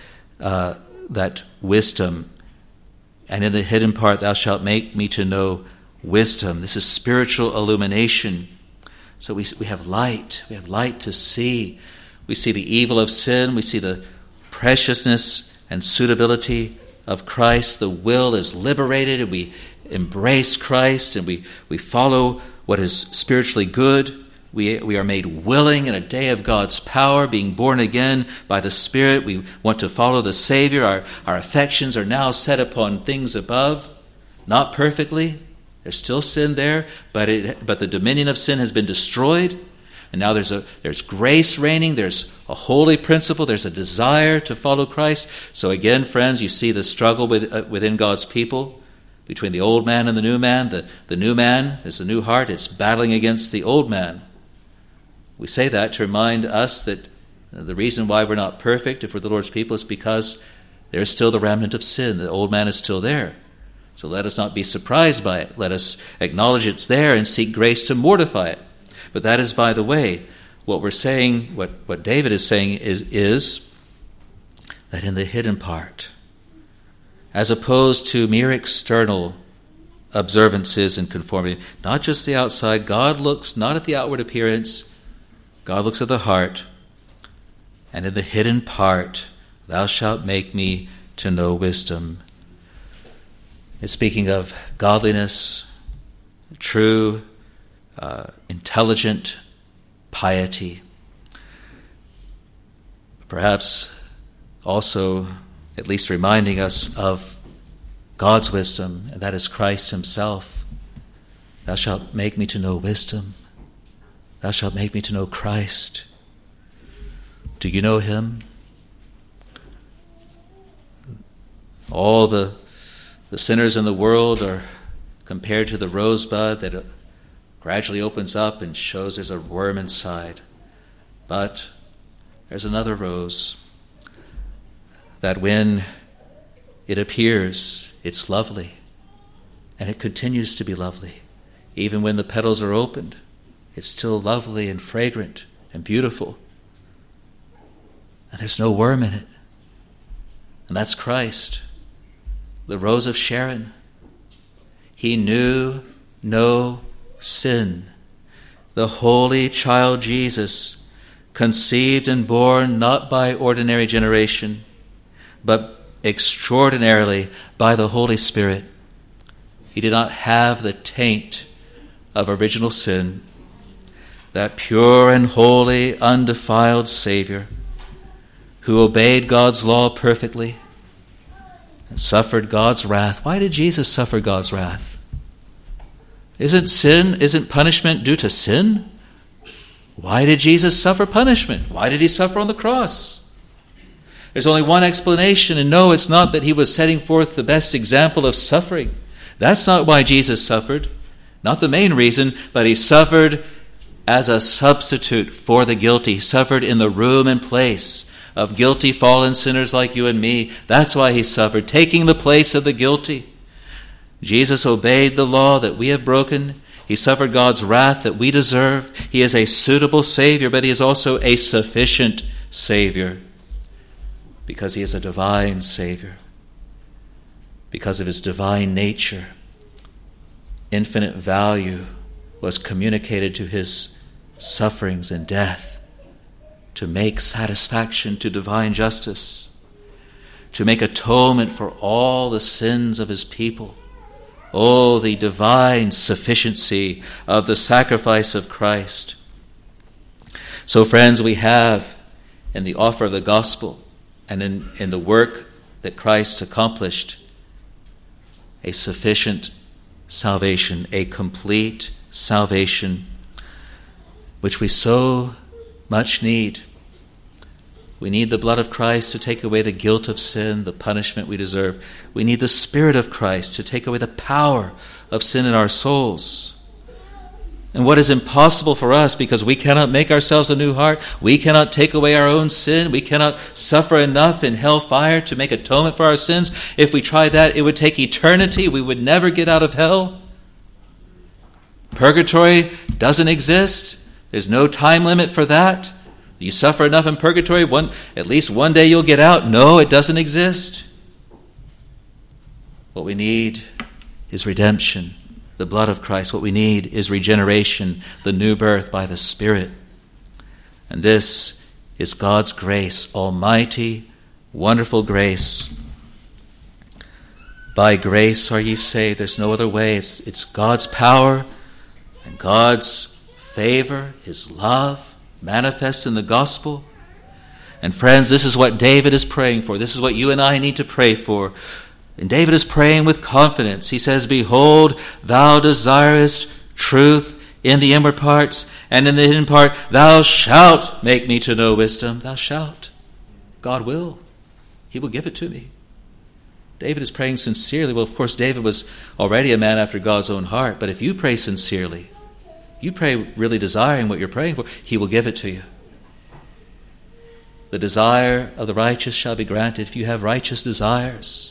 wisdom. And in the hidden part, thou shalt make me to know wisdom. This is spiritual illumination. So we have light. We have light to see. We see the evil of sin. We see the preciousness and suitability of Christ. The will is liberated, and we embrace Christ, and we follow what is spiritually good. We are made willing in a day of God's power, being born again by the Spirit. We want to follow the Savior. Our affections are now set upon things above, not perfectly. There's still sin there, but the dominion of sin has been destroyed. And now there's grace reigning. There's a holy principle. There's a desire to follow Christ. So again, friends, you see the struggle within God's people between the old man and the new man. The new man is the new heart. It's battling against the old man. We say that to remind us that the reason why we're not perfect, if we're the Lord's people, is because there's still the remnant of sin. The old man is still there. So let us not be surprised by it. Let us acknowledge it's there and seek grace to mortify it. But that is by the way. What we're saying, what David is saying is that in the hidden part, as opposed to mere external observances and conformity, not just the outside, God looks not at the outward appearance, God looks at the heart. And in the hidden part, thou shalt make me to know wisdom. It's speaking of godliness, true, intelligent piety. Perhaps also at least reminding us of God's wisdom, and that is Christ himself. Thou shalt make me to know wisdom. Thou shalt make me to know Christ. Do you know him? All the sinners in the world are compared to the rosebud that gradually opens up and shows there's a worm inside. But there's another rose that when it appears, it's lovely, and it continues to be lovely. Even when the petals are opened, it's still lovely and fragrant and beautiful. And there's no worm in it. And that's Christ, the rose of Sharon. He knew no sin. The holy child Jesus, conceived and born not by ordinary generation, but extraordinarily by the Holy Spirit. He did not have the taint of original sin. That pure and holy, undefiled Savior who obeyed God's law perfectly and suffered God's wrath. Why did Jesus suffer God's wrath? Isn't punishment due to sin? Why did Jesus suffer punishment? Why did he suffer on the cross? There's only one explanation, and no, it's not that he was setting forth the best example of suffering. That's not why Jesus suffered. Not the main reason, but he suffered as a substitute for the guilty. He suffered in the room and place of guilty, fallen sinners like you and me. That's why he suffered, taking the place of the guilty. Jesus obeyed the law that we have broken. He suffered God's wrath that we deserve. He is a suitable Savior, but he is also a sufficient Savior because he is a divine Savior. Because of his divine nature, infinite value was communicated to his sufferings and death to make satisfaction to divine justice, to make atonement for all the sins of his people. Oh, the divine sufficiency of the sacrifice of Christ. So, friends, we have in the offer of the gospel and in the work that Christ accomplished a sufficient salvation, a complete salvation, which we so much need. We need the blood of Christ to take away the guilt of sin, the punishment we deserve. We need the Spirit of Christ to take away the power of sin in our souls. And what is impossible for us, because we cannot make ourselves a new heart, we cannot take away our own sin, we cannot suffer enough in hellfire to make atonement for our sins. If we tried that, it would take eternity. We would never get out of hell. Purgatory doesn't exist. There's no time limit for that. You suffer enough in purgatory, at least one day you'll get out. No, it doesn't exist. What we need is redemption, the blood of Christ. What we need is regeneration, the new birth by the Spirit. And this is God's grace, almighty, wonderful grace. By grace are ye saved. There's no other way. It's God's power and God's favor, his love, manifest in the gospel. And friends, this is what David is praying for. This is what you and I need to pray for. And David is praying with confidence. He says, behold, thou desirest truth in the inward parts, and in the hidden part, thou shalt make me to know wisdom. Thou shalt. God will. He will give it to me. David is praying sincerely. Well, of course, David was already a man after God's own heart, but if you pray sincerely, you pray really desiring what you're praying for, he will give it to you. The desire of the righteous shall be granted. If you have righteous desires,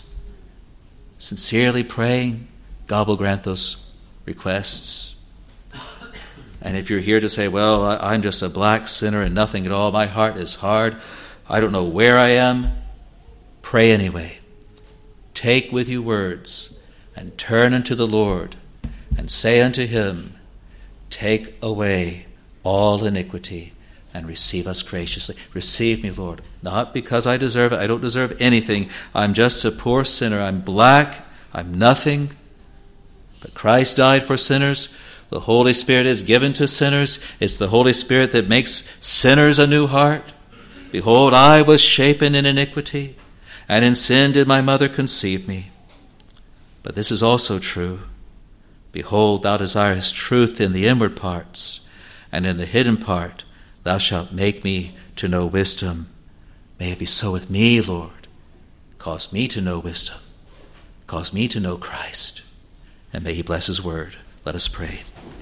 sincerely praying, God will grant those requests. And if you're here to say, well, I'm just a black sinner and nothing at all, my heart is hard, I don't know where I am, pray anyway. Take with you words and turn unto the Lord and say unto him, take away all iniquity and receive us graciously. Receive me, Lord, not because I deserve it. I don't deserve anything. I'm just a poor sinner. I'm black. I'm nothing. But Christ died for sinners. The Holy Spirit is given to sinners. It's the Holy Spirit that makes sinners a new heart. Behold, I was shapen in iniquity, and in sin did my mother conceive me. But this is also true. Behold, thou desirest truth in the inward parts, and in the hidden part thou shalt make me to know wisdom. May it be so with me, Lord. Cause me to know wisdom. Cause me to know Christ. And may he bless his word. Let us pray.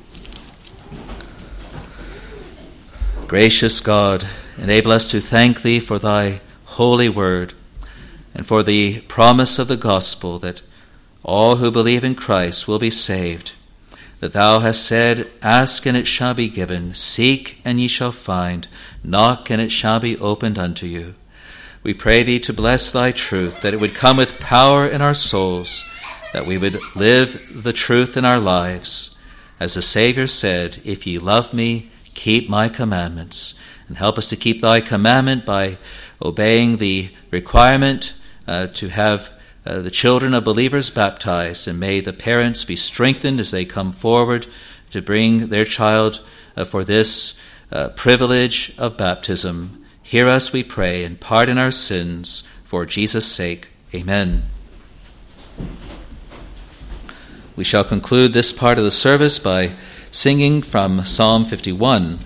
Gracious God, enable us to thank thee for thy holy word and for the promise of the gospel that all who believe in Christ will be saved, that thou hast said, ask and it shall be given, seek and ye shall find, knock and it shall be opened unto you. We pray thee to bless thy truth, that it would come with power in our souls, that we would live the truth in our lives. As the Savior said, if ye love me, keep my commandments, and help us to keep thy commandment by obeying the requirement to have the children of believers baptized, and may the parents be strengthened as they come forward to bring their child for this privilege of baptism. Hear us, we pray, and pardon our sins for Jesus' sake. Amen. We shall conclude this part of the service by singing from Psalm 51.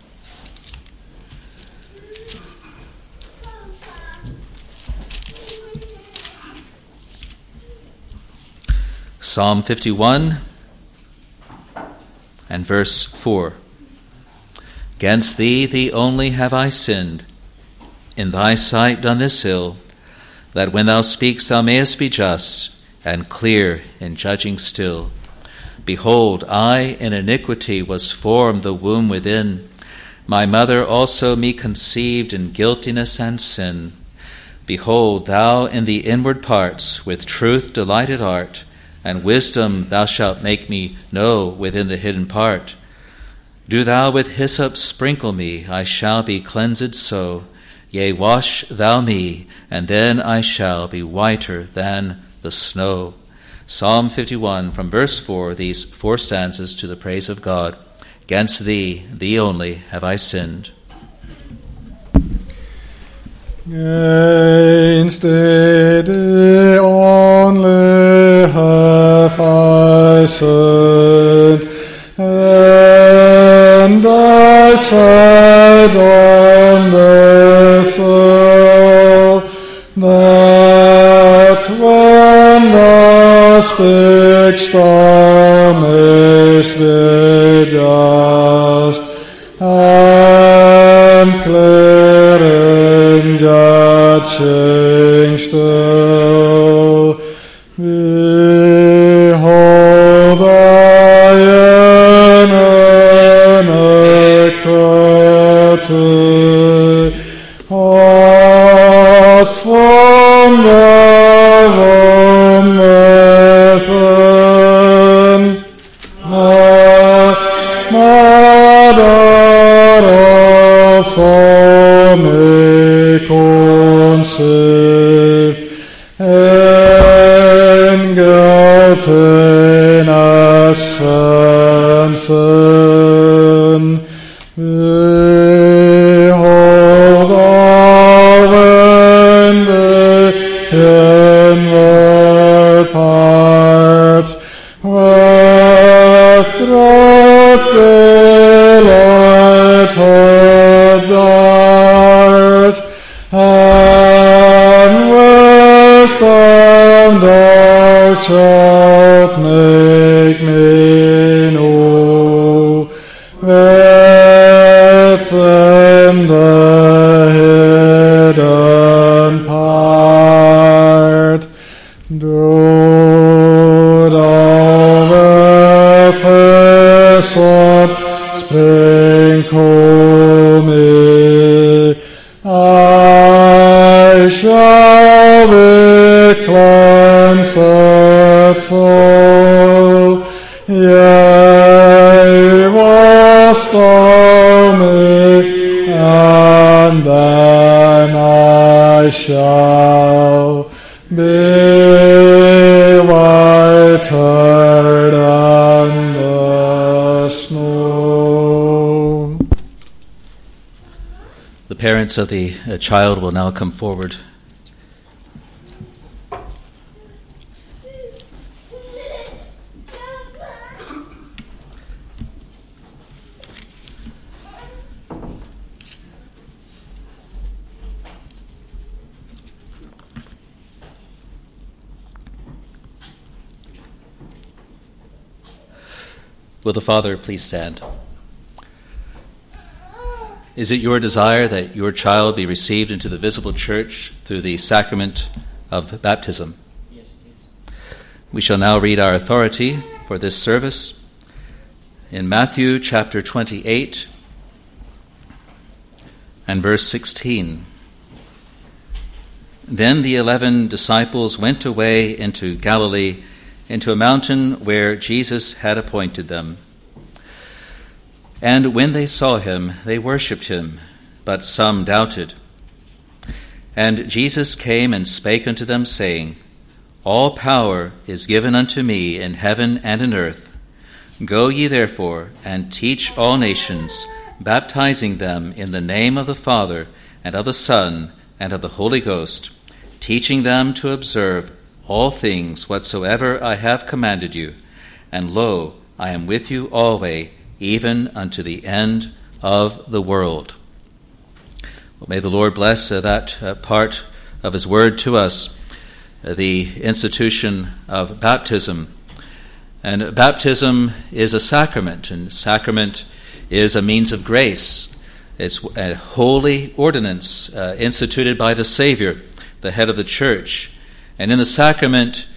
Psalm 51 and verse 4. Against thee only have I sinned, in thy sight done this ill, that when thou speakst thou mayest be just, and clear in judging still. Behold, I in iniquity was formed, the womb within. My mother also me conceived in guiltiness and sin. Behold, thou in the inward parts with truth delighted art, and wisdom thou shalt make me know within the hidden part. Do thou with hyssop sprinkle me, I shall be cleansed so. Yea, wash thou me, and then I shall be whiter than the snow. Psalm 51, from verse 4, these 4 stanzas to the praise of God. Against thee only have I sinned. Against thee only have I sinned, and thy side on this earth, that when thou speakst thou mayst be just, and clear in judging still. Behold, I in iniquity was from the womb within. My mother also me conceived in guiltiness and sin. Behold, all in the inward parts with truth delighted art, and wisdom thou shalt make me know within the hidden part. Do thou with hyssop blessed soul, yea, wast thou me, and then I shall be whiter than the snow. The parents of the child will now come forward. Will the Father please stand? Is it your desire that your child be received into the visible church through the sacrament of baptism? Yes, it is. We shall now read our authority for this service in Matthew chapter 28 and verse 16. Then the 11 disciples went away into Galilee, into a mountain where Jesus had appointed them. And when they saw him, they worshipped him, but some doubted. And Jesus came and spake unto them, saying, All power is given unto me in heaven and in earth. Go ye therefore, and teach all nations, baptizing them in the name of the Father, and of the Son, and of the Holy Ghost, teaching them to observe all things whatsoever I have commanded you. And lo, I am with you always, even unto the end of the world. Well, may the Lord bless that part of his word to us, the institution of baptism. And baptism is a sacrament, and sacrament is a means of grace. It's a holy ordinance instituted by the Savior, the head of the church. And in the sacrament,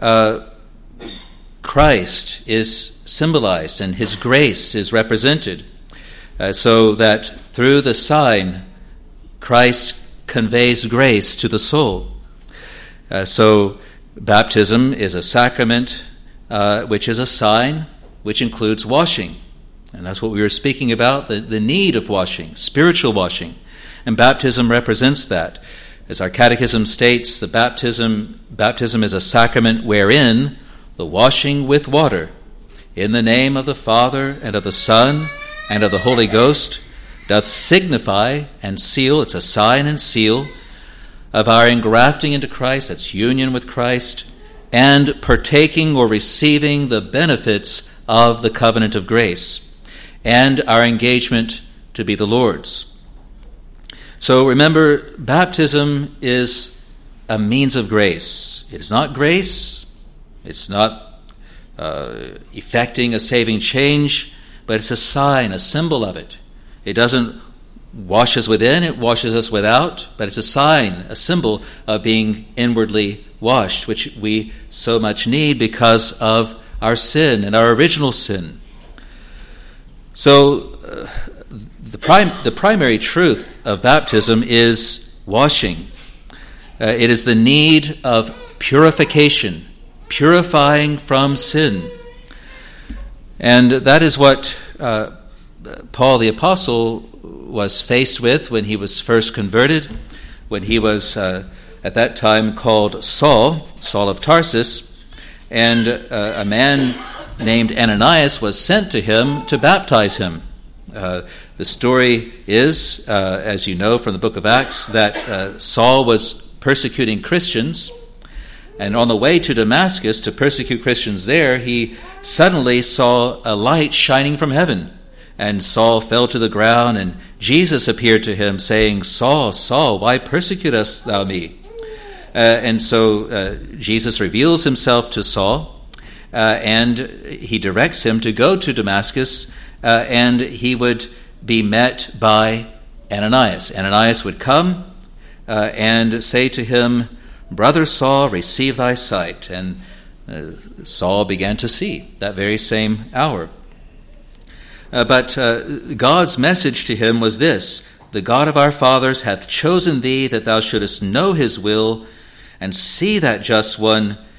Christ is symbolized and his grace is represented, so that through the sign, Christ conveys grace to the soul. So baptism is a sacrament which is a sign which includes washing. And that's what we were speaking about, the need of washing, spiritual washing. And baptism represents that. As our catechism states, the baptism is a sacrament wherein the washing with water, in the name of the Father and of the Son and of the Holy Ghost, doth signify and seal, it's a sign and seal, of our engrafting into Christ, that's union with Christ, and partaking or receiving the benefits of the covenant of grace, and our engagement to be the Lord's. So remember, baptism is a means of grace. It is not grace. It's not effecting a saving change, but it's a sign, a symbol of it. It doesn't wash us within, it washes us without, but it's a sign, a symbol of being inwardly washed, which we so much need because of our sin and our original sin. So the primary truth of baptism is washing. It is the need of purification, purifying from sin. And that is what Paul the Apostle was faced with when he was first converted, when he was at that time called Saul of Tarsus, and a man named Ananias was sent to him to baptize him. The story is, as you know from the book of Acts, that Saul was persecuting Christians, and on the way to Damascus to persecute Christians there, he suddenly saw a light shining from heaven. And Saul fell to the ground, and Jesus appeared to him, saying, Saul, Saul, why persecutest thou me? And so Jesus reveals himself to Saul, and he directs him to go to Damascus, and he would be met by Ananias. Ananias would come and say to him, Brother Saul, receive thy sight. And Saul began to see that very same hour. But God's message to him was this: the God of our fathers hath chosen thee that thou shouldest know his will and see that just one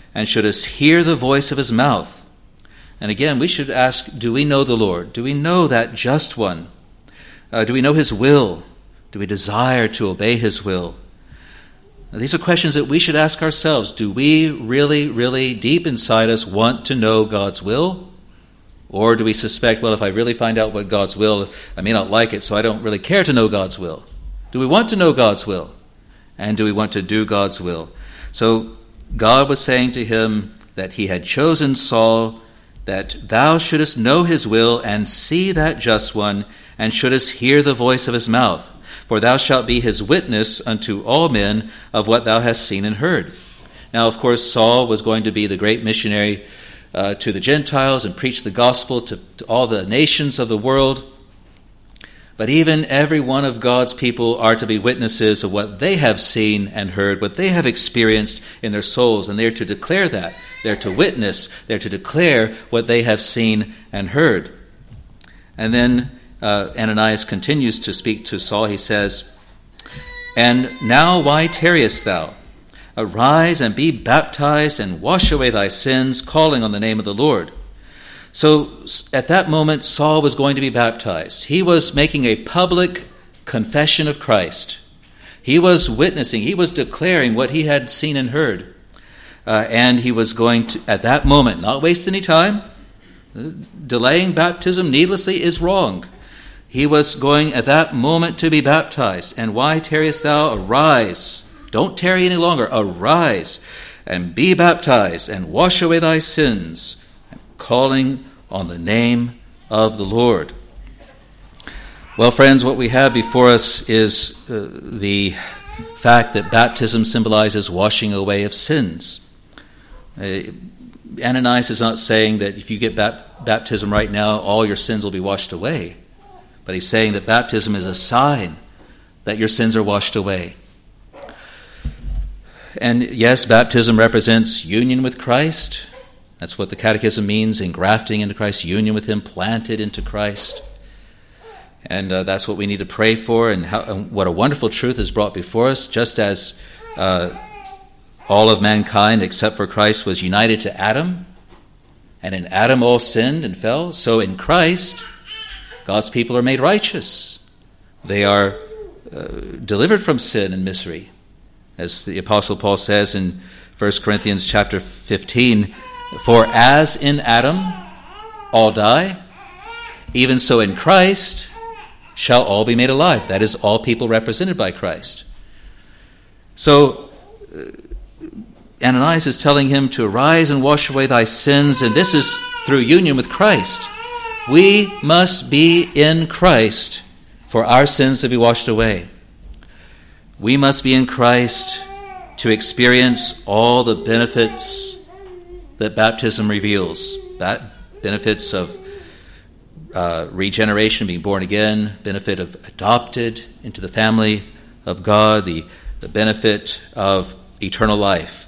and shouldest hear the voice of his mouth. And again, we should ask, do we know the Lord? Do we know that just one? Do we know his will? Do we desire to obey his will? Now, these are questions that we should ask ourselves. Do we really, really deep inside us want to know God's will? Or do we suspect, well, if I really find out what God's will, I may not like it, so I don't really care to know God's will? Do we want to know God's will? And do we want to do God's will? So God was saying to him that he had chosen Saul, that thou shouldest know his will and see that just one, and shouldest hear the voice of his mouth. For thou shalt be his witness unto all men of what thou hast seen and heard. Now, of course, Saul was going to be the great missionary to the Gentiles and preach the gospel to all the nations of the world. But even every one of God's people are to be witnesses of what they have seen and heard, what they have experienced in their souls, and they're to declare that. They're to witness. They're to declare what they have seen and heard. And then Ananias continues to speak to Saul. He says, "And now why tarriest thou? Arise and be baptized and wash away thy sins, calling on the name of the Lord." So at that moment, Saul was going to be baptized. He was making a public confession of Christ. He was witnessing, he was declaring what he had seen and heard. And he was going to, at that moment, not waste any time. Delaying baptism needlessly is wrong. He was going at that moment to be baptized. "And why tarriest thou? Arise." Don't tarry any longer. Arise and be baptized and wash away thy sins, calling on the name of the Lord. Well, friends, what we have before us is the fact that baptism symbolizes washing away of sins. Ananias is not saying that if you get baptism right now, all your sins will be washed away. But he's saying that baptism is a sign that your sins are washed away. And yes, baptism represents union with Christ. That's what the Catechism means, engrafting into Christ, union with him, planted into Christ. And that's what we need to pray for, and what a wonderful truth is brought before us. Just as all of mankind, except for Christ, was united to Adam, and in Adam all sinned and fell, so in Christ, God's people are made righteous. They are delivered from sin and misery. As the Apostle Paul says in 1 Corinthians chapter 15, "For as in Adam all die, even so in Christ shall all be made alive." That is, all people represented by Christ. So Ananias is telling him to arise and wash away thy sins, and this is through union with Christ. We must be in Christ for our sins to be washed away. We must be in Christ to experience all the benefits that baptism reveals. Benefits of regeneration, being born again, benefit of adopted into the family of God, the benefit of eternal life.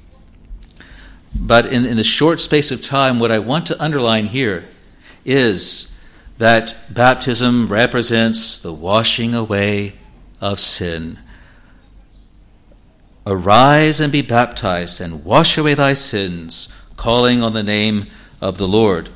But in the short space of time, what I want to underline here is that baptism represents the washing away of sin. "Arise and be baptized and wash away thy sins, calling on the name of the Lord."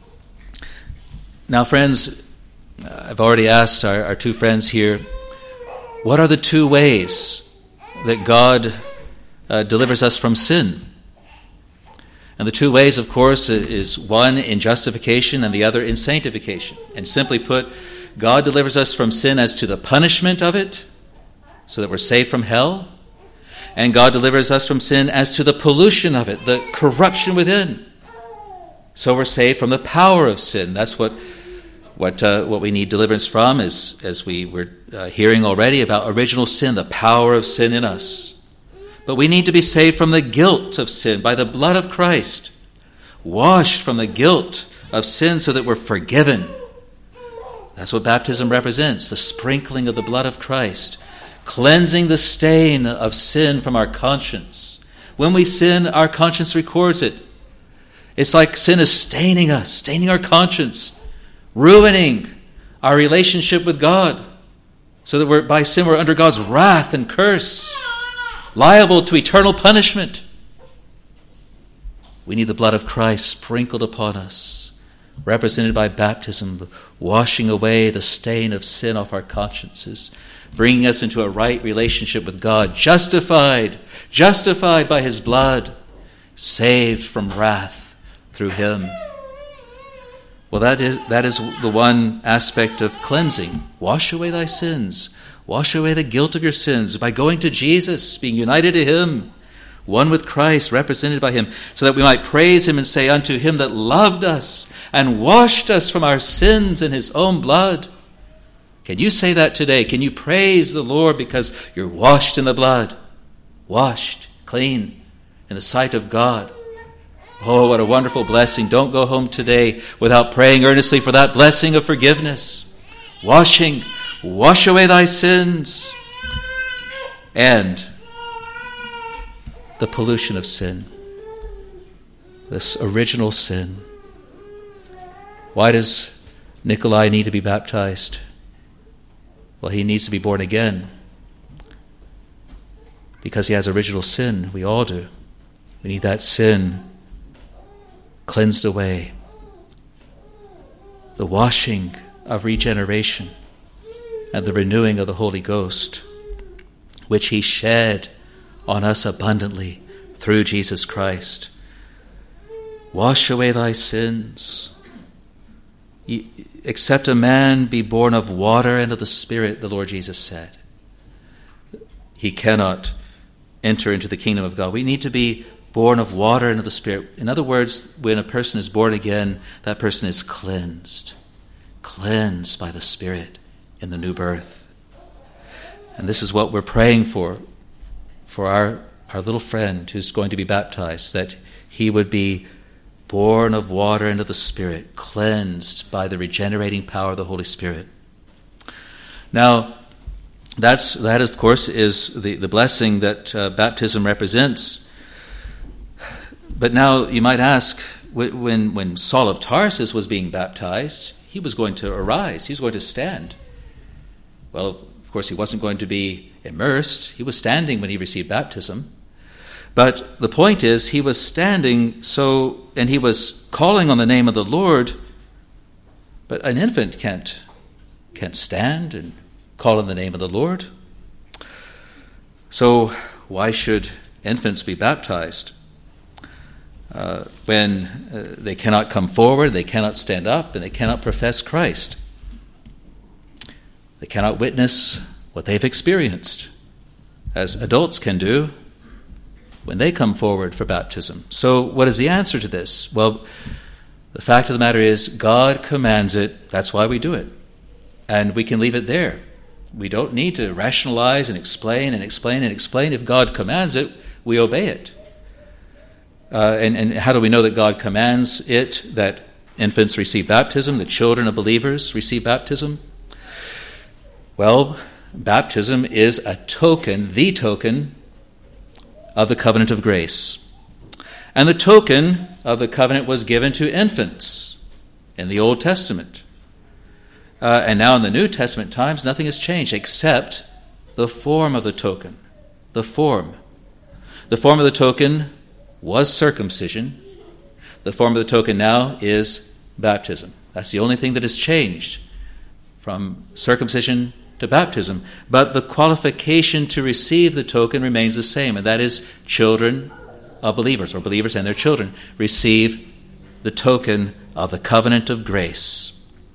Now, friends, I've already asked our two friends here, what are the two ways that God delivers us from sin? And the two ways, of course, is one in justification and the other in sanctification. And simply put, God delivers us from sin as to the punishment of it, so that we're saved from hell. And God delivers us from sin as to the pollution of it, the corruption within. So we're saved from the power of sin. That's what we need deliverance from, is, as we were hearing already about original sin, the power of sin in us. But we need to be saved from the guilt of sin by the blood of Christ, washed from the guilt of sin so that we're forgiven. That's what baptism represents, the sprinkling of the blood of Christ, cleansing the stain of sin from our conscience. When we sin, our conscience records it. It's like sin is staining us, staining our conscience, ruining our relationship with God, so that by sin we're under God's wrath and curse, liable to eternal punishment. We need the blood of Christ sprinkled upon us, represented by baptism, washing away the stain of sin off our consciences, bringing us into a right relationship with God, justified by his blood, saved from wrath through him. Well, that is the one aspect of cleansing. Wash away thy sins. Wash away the guilt of your sins by going to Jesus, being united to him, one with Christ, represented by him, so that we might praise him and say, unto him that loved us and washed us from our sins in his own blood. Can you say that today? Can you praise the Lord because you're washed in the blood? Washed, clean, in the sight of God. Oh, what a wonderful blessing. Don't go home today without praying earnestly for that blessing of forgiveness. Washing, wash away thy sins. And the pollution of sin. This original sin. Why does Nikolai need to be baptized? Well, he needs to be born again. Because he has original sin. We all do. We need that sin cleansed away. The washing of regeneration and the renewing of the Holy Ghost, which he shed on us abundantly through Jesus Christ. Wash away thy sins. Except a man be born of water and of the Spirit, the Lord Jesus said, he cannot enter into the kingdom of God. We need to be born of water and of the Spirit. In other words, when a person is born again, that person is cleansed by the Spirit in the new birth. And this is what we're praying for our little friend who's going to be baptized, that he would be born of water and of the Spirit, cleansed by the regenerating power of the Holy Spirit. Now, that of course is the blessing that baptism represents. But now you might ask, when Saul of Tarsus was being baptized, he was going to arise, he was going to stand. Well, of course, he wasn't going to be immersed. He was standing when he received baptism. But the point is, he was standing and he was calling on the name of the Lord, but an infant can't stand and call on the name of the Lord. So why should infants be baptized? When they cannot come forward, they cannot stand up, and they cannot profess Christ. They cannot witness what they've experienced, as adults can do when they come forward for baptism. So what is the answer to this? Well, the fact of the matter is, God commands it. That's why we do it. And we can leave it there. We don't need to rationalize and explain and explain and explain. If God commands it, we obey it. And how do we know that God commands it, that infants receive baptism, that children of believers receive baptism? Well, baptism is a token, the token of the covenant of grace. And the token of the covenant was given to infants in the Old Testament. And now in the New Testament times, nothing has changed except the form of the token. The form. The form of the token was circumcision. The form of the token now is baptism. That's the only thing that has changed from circumcision to baptism. But the qualification to receive the token remains the same, and that is children of believers, or believers and their children, receive the token of the covenant of grace.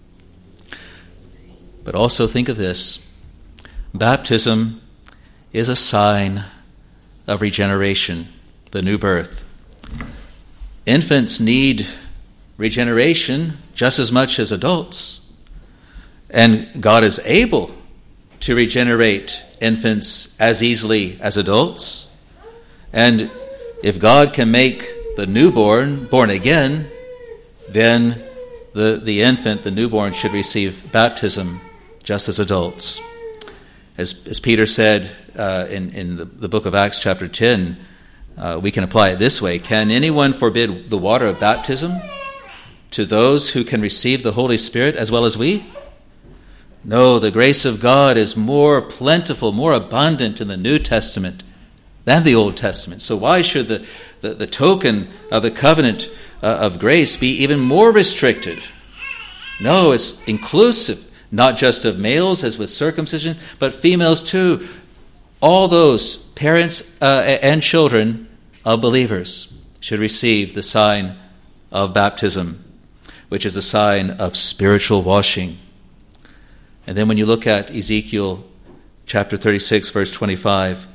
But also think of this. Baptism is a sign of regeneration, the new birth. Infants need regeneration just as much as adults. And God is able to regenerate infants as easily as adults. And if God can make the newborn born again, then the infant, the newborn, should receive baptism just as adults. As Peter said in the book of Acts chapter 10, we can apply it this way. Can anyone forbid the water of baptism to those who can receive the Holy Spirit as well as we? No, the grace of God is more plentiful, more abundant in the New Testament than the Old Testament. So why should the the token of the covenant of grace be even more restricted? No, it's inclusive, not just of males as with circumcision, but females too. All those parents and children of believers should receive the sign of baptism, which is a sign of spiritual washing. And then when you look at Ezekiel chapter 36, verse 25,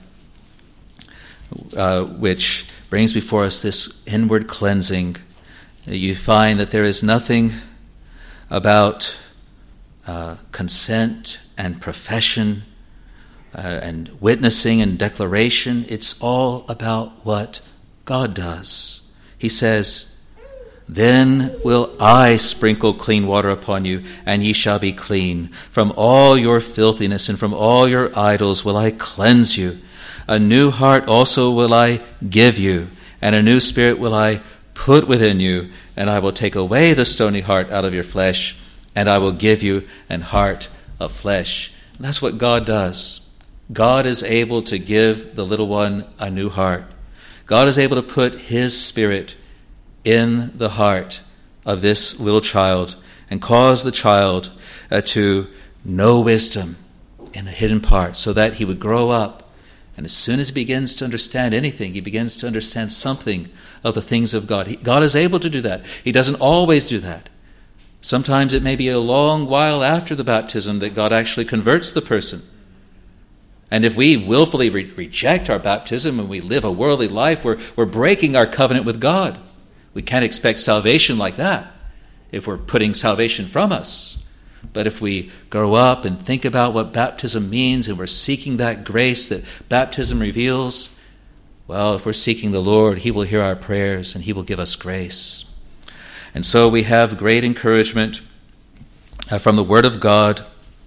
which brings before us this inward cleansing, you find that there is nothing about consent and profession and witnessing and declaration. It's all about what God does. He says, "Then will I sprinkle clean water upon you, and ye shall be clean. From all your filthiness and from all your idols will I cleanse you. A new heart also will I give you, and a new spirit will I put within you, and I will take away the stony heart out of your flesh, and I will give you an heart of flesh." And that's what God does. God is able to give the little one a new heart. God is able to put his spirit in the heart of this little child and cause the child to know wisdom in the hidden part, so that he would grow up. And as soon as he begins to understand anything, he begins to understand something of the things of God. God is able to do that. He doesn't always do that. Sometimes it may be a long while after the baptism that God actually converts the person. And if we willfully reject our baptism and we live a worldly life, we're breaking our covenant with God. We can't expect salvation like that if we're putting salvation from us. But if we grow up and think about what baptism means and we're seeking that grace that baptism reveals, well, if we're seeking the Lord, he will hear our prayers and he will give us grace. And so we have great encouragement from the Word of God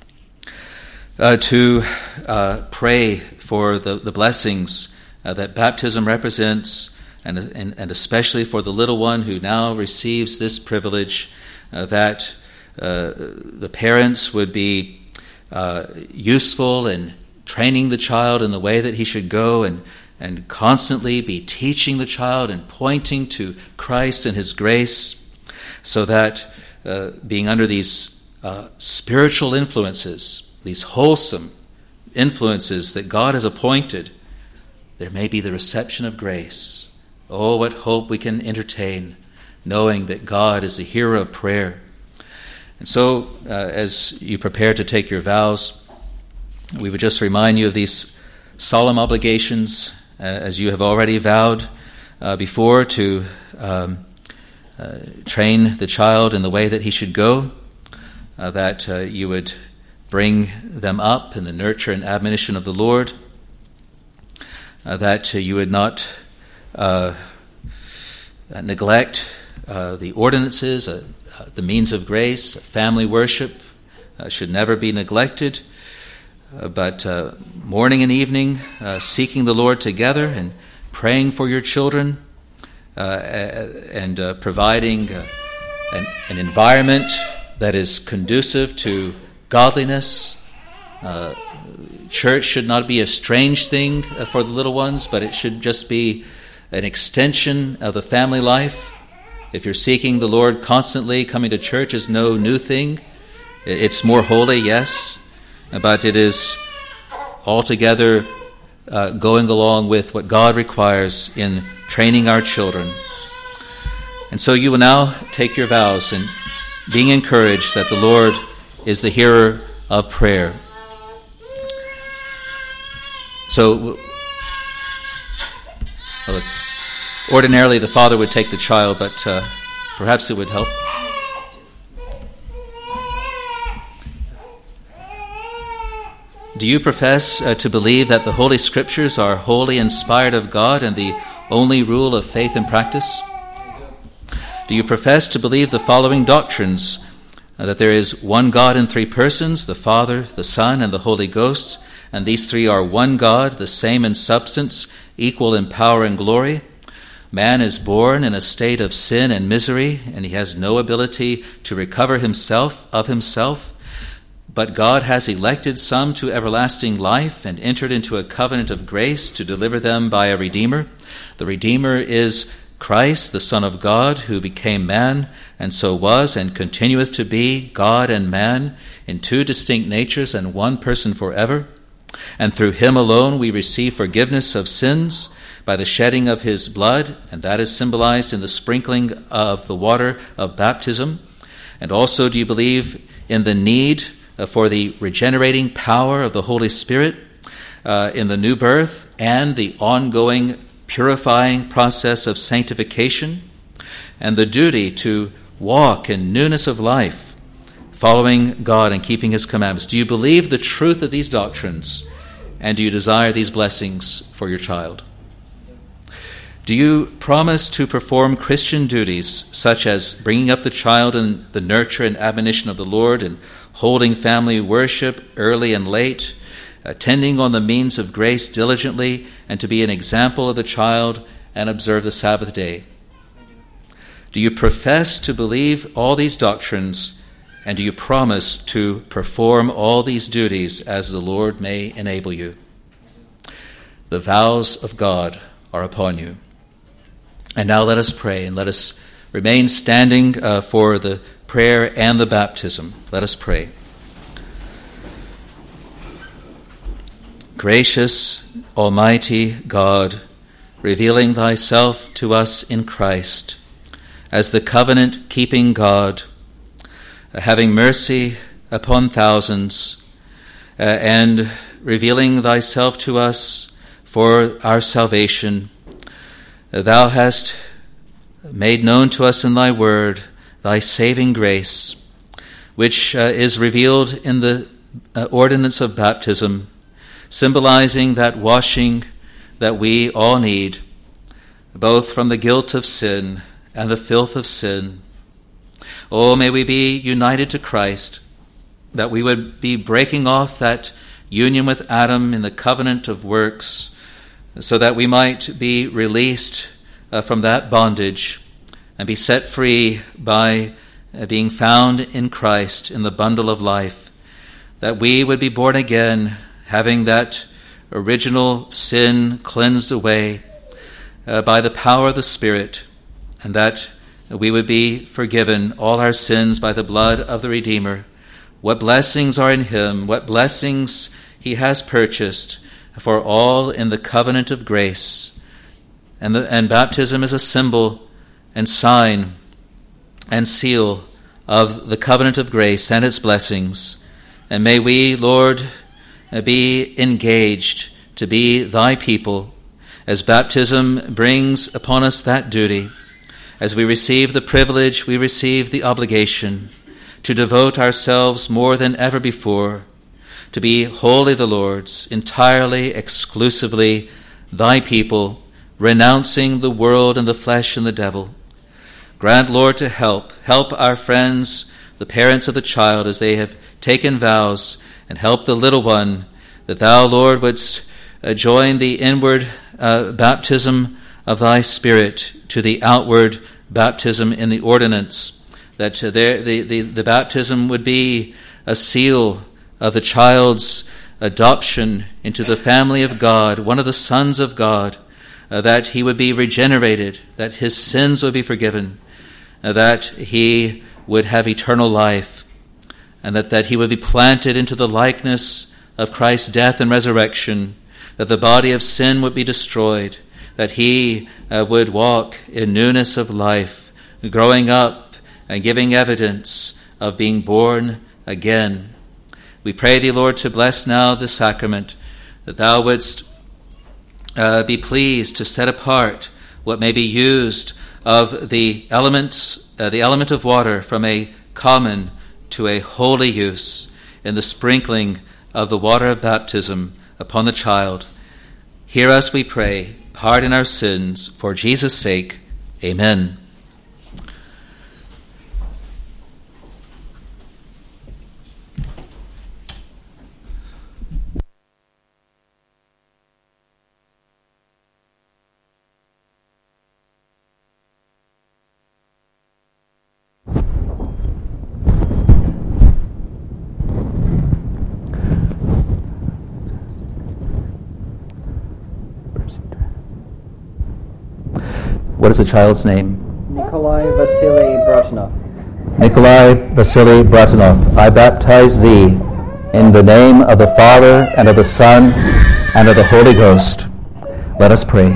to pray for the blessings that baptism represents, and especially for the little one who now receives this privilege, that the parents would be useful in training the child in the way that he should go, and constantly be teaching the child and pointing to Christ and his grace, so that being under these spiritual influences, these wholesome influences that God has appointed, there may be the reception of grace. Oh, what hope we can entertain, knowing that God is the hearer of prayer. And so, as you prepare to take your vows, we would just remind you of these solemn obligations, as you have already vowed before, to train the child in the way that he should go, that you would bring them up in the nurture and admonition of the Lord, that you would not neglect the ordinances, the means of grace. Family worship should never be neglected, but morning and evening seeking the Lord together and praying for your children, and providing an environment that is conducive to godliness. Church should not be a strange thing for the little ones, but it should just be an extension of the family life. If you're seeking the Lord constantly, coming to church is no new thing. It's more holy, yes, but it is altogether going along with what God requires in training our children. And so you will now take your vows, and being encouraged that the Lord is the hearer of prayer. So, ordinarily the father would take the child, but perhaps it would help. Do you profess to believe that the Holy Scriptures are wholly inspired of God and the only rule of faith and practice? Do you profess to believe the following doctrines: that there is one God in three persons, the Father, the Son, and the Holy Ghost, and these three are one God, the same in substance, equal in power and glory? Man is born in a state of sin and misery, and he has no ability to recover himself of himself. But God has elected some to everlasting life and entered into a covenant of grace to deliver them by a Redeemer. The Redeemer is Christ, the Son of God, who became man, and so was and continueth to be God and man in two distinct natures and one person forever. And through him alone we receive forgiveness of sins by the shedding of his blood, and that is symbolized in the sprinkling of the water of baptism. And also, do you believe in the need for the regenerating power of the Holy Spirit in the new birth and the ongoing purifying process of sanctification, and the duty to walk in newness of life, following God and keeping his commandments? Do you believe the truth of these doctrines, and do you desire these blessings for your child? Do you promise to perform Christian duties such as bringing up the child in the nurture and admonition of the Lord, and holding family worship early and late, attending on the means of grace diligently, and to be an example of the child and observe the Sabbath day? Do you profess to believe all these doctrines, and do you promise to perform all these duties as the Lord may enable you? The vows of God are upon you. And now let us pray, and let us remain standing for the prayer and the baptism. Let us pray. Gracious, almighty God, revealing thyself to us in Christ as the covenant-keeping God, having mercy upon thousands, and revealing thyself to us for our salvation, thou hast made known to us in thy word thy saving grace, which is revealed in the ordinance of baptism, symbolizing that washing that we all need, both from the guilt of sin and the filth of sin. Oh, may we be united to Christ, that we would be breaking off that union with Adam in the covenant of works, so that we might be released from that bondage and be set free by being found in Christ in the bundle of life, that we would be born again, having that original sin cleansed away by the power of the Spirit, and that we would be forgiven all our sins by the blood of the Redeemer. What blessings are in him, what blessings he has purchased for all in the covenant of grace. And baptism is a symbol and sign and seal of the covenant of grace and its blessings. And may we, Lord, be engaged to be thy people, as baptism brings upon us that duty. As we receive the privilege, we receive the obligation to devote ourselves more than ever before, to be wholly the Lord's, entirely, exclusively thy people, renouncing the world and the flesh and the devil. Grant, Lord, to help our friends, the parents of the child, as they have taken vows, and help the little one, that thou, Lord, wouldst join the inward baptism of thy Spirit to the outward baptism in the ordinance, that the baptism would be a seal of the child's adoption into the family of God, one of the sons of God, that he would be regenerated, that his sins would be forgiven, that he would have eternal life, and that he would be planted into the likeness of Christ's death and resurrection, that the body of sin would be destroyed, that he would walk in newness of life, growing up and giving evidence of being born again. We pray thee, Lord, to bless now the sacrament, that thou wouldst be pleased to set apart what may be used of the element of water from a common to a holy use in the sprinkling of the water of baptism upon the child. Hear us, we pray. Pardon our sins. For Jesus' sake. Amen. is the child's name? Nikolai Vasily Bratunov. Nikolai Vasily Bratunov, I baptize thee in the name of the Father, and of the Son, and of the Holy Ghost. Let us pray.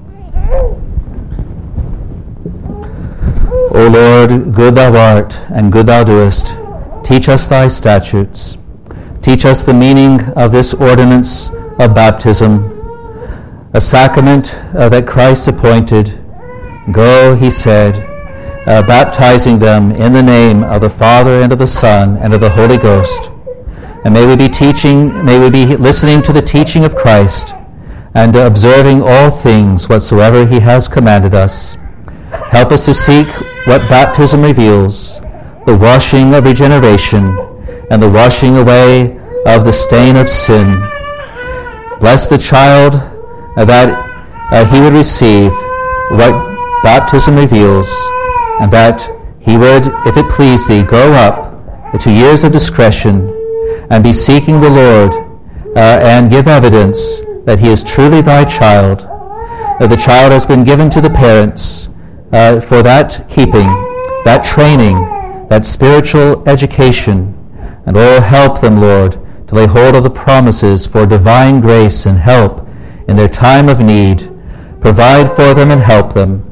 O Lord, good thou art, and good thou doest. Teach us thy statutes. Teach us the meaning of this ordinance of baptism, a sacrament that Christ appointed. Go, he said, baptizing them in the name of the Father, and of the Son, and of the Holy Ghost. And may we be listening to the teaching of Christ, and observing all things whatsoever he has commanded us. Help us to seek what baptism reveals, the washing of regeneration, and the washing away of the stain of sin. Bless the child that he would receive what baptism reveals, and that he would, if it please thee, grow up to years of discretion and be seeking the Lord and give evidence that he is truly thy child. The child has been given to the parents for that keeping, that training, that spiritual education. And oh, help them, Lord, to lay hold of the promises for divine grace and help in their time of need. Provide for them and help them.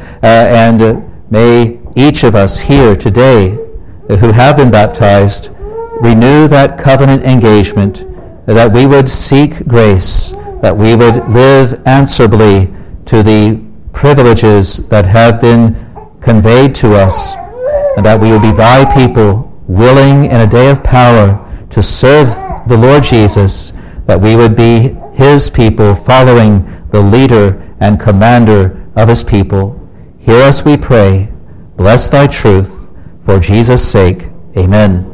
May each of us here today who have been baptized renew that covenant engagement, that we would seek grace, that we would live answerably to the privileges that have been conveyed to us, and that we would be thy people, willing in a day of power to serve the Lord Jesus, that we would be his people, following the leader and commander of his people. Hear us, we pray. Bless thy truth. For Jesus' sake, amen.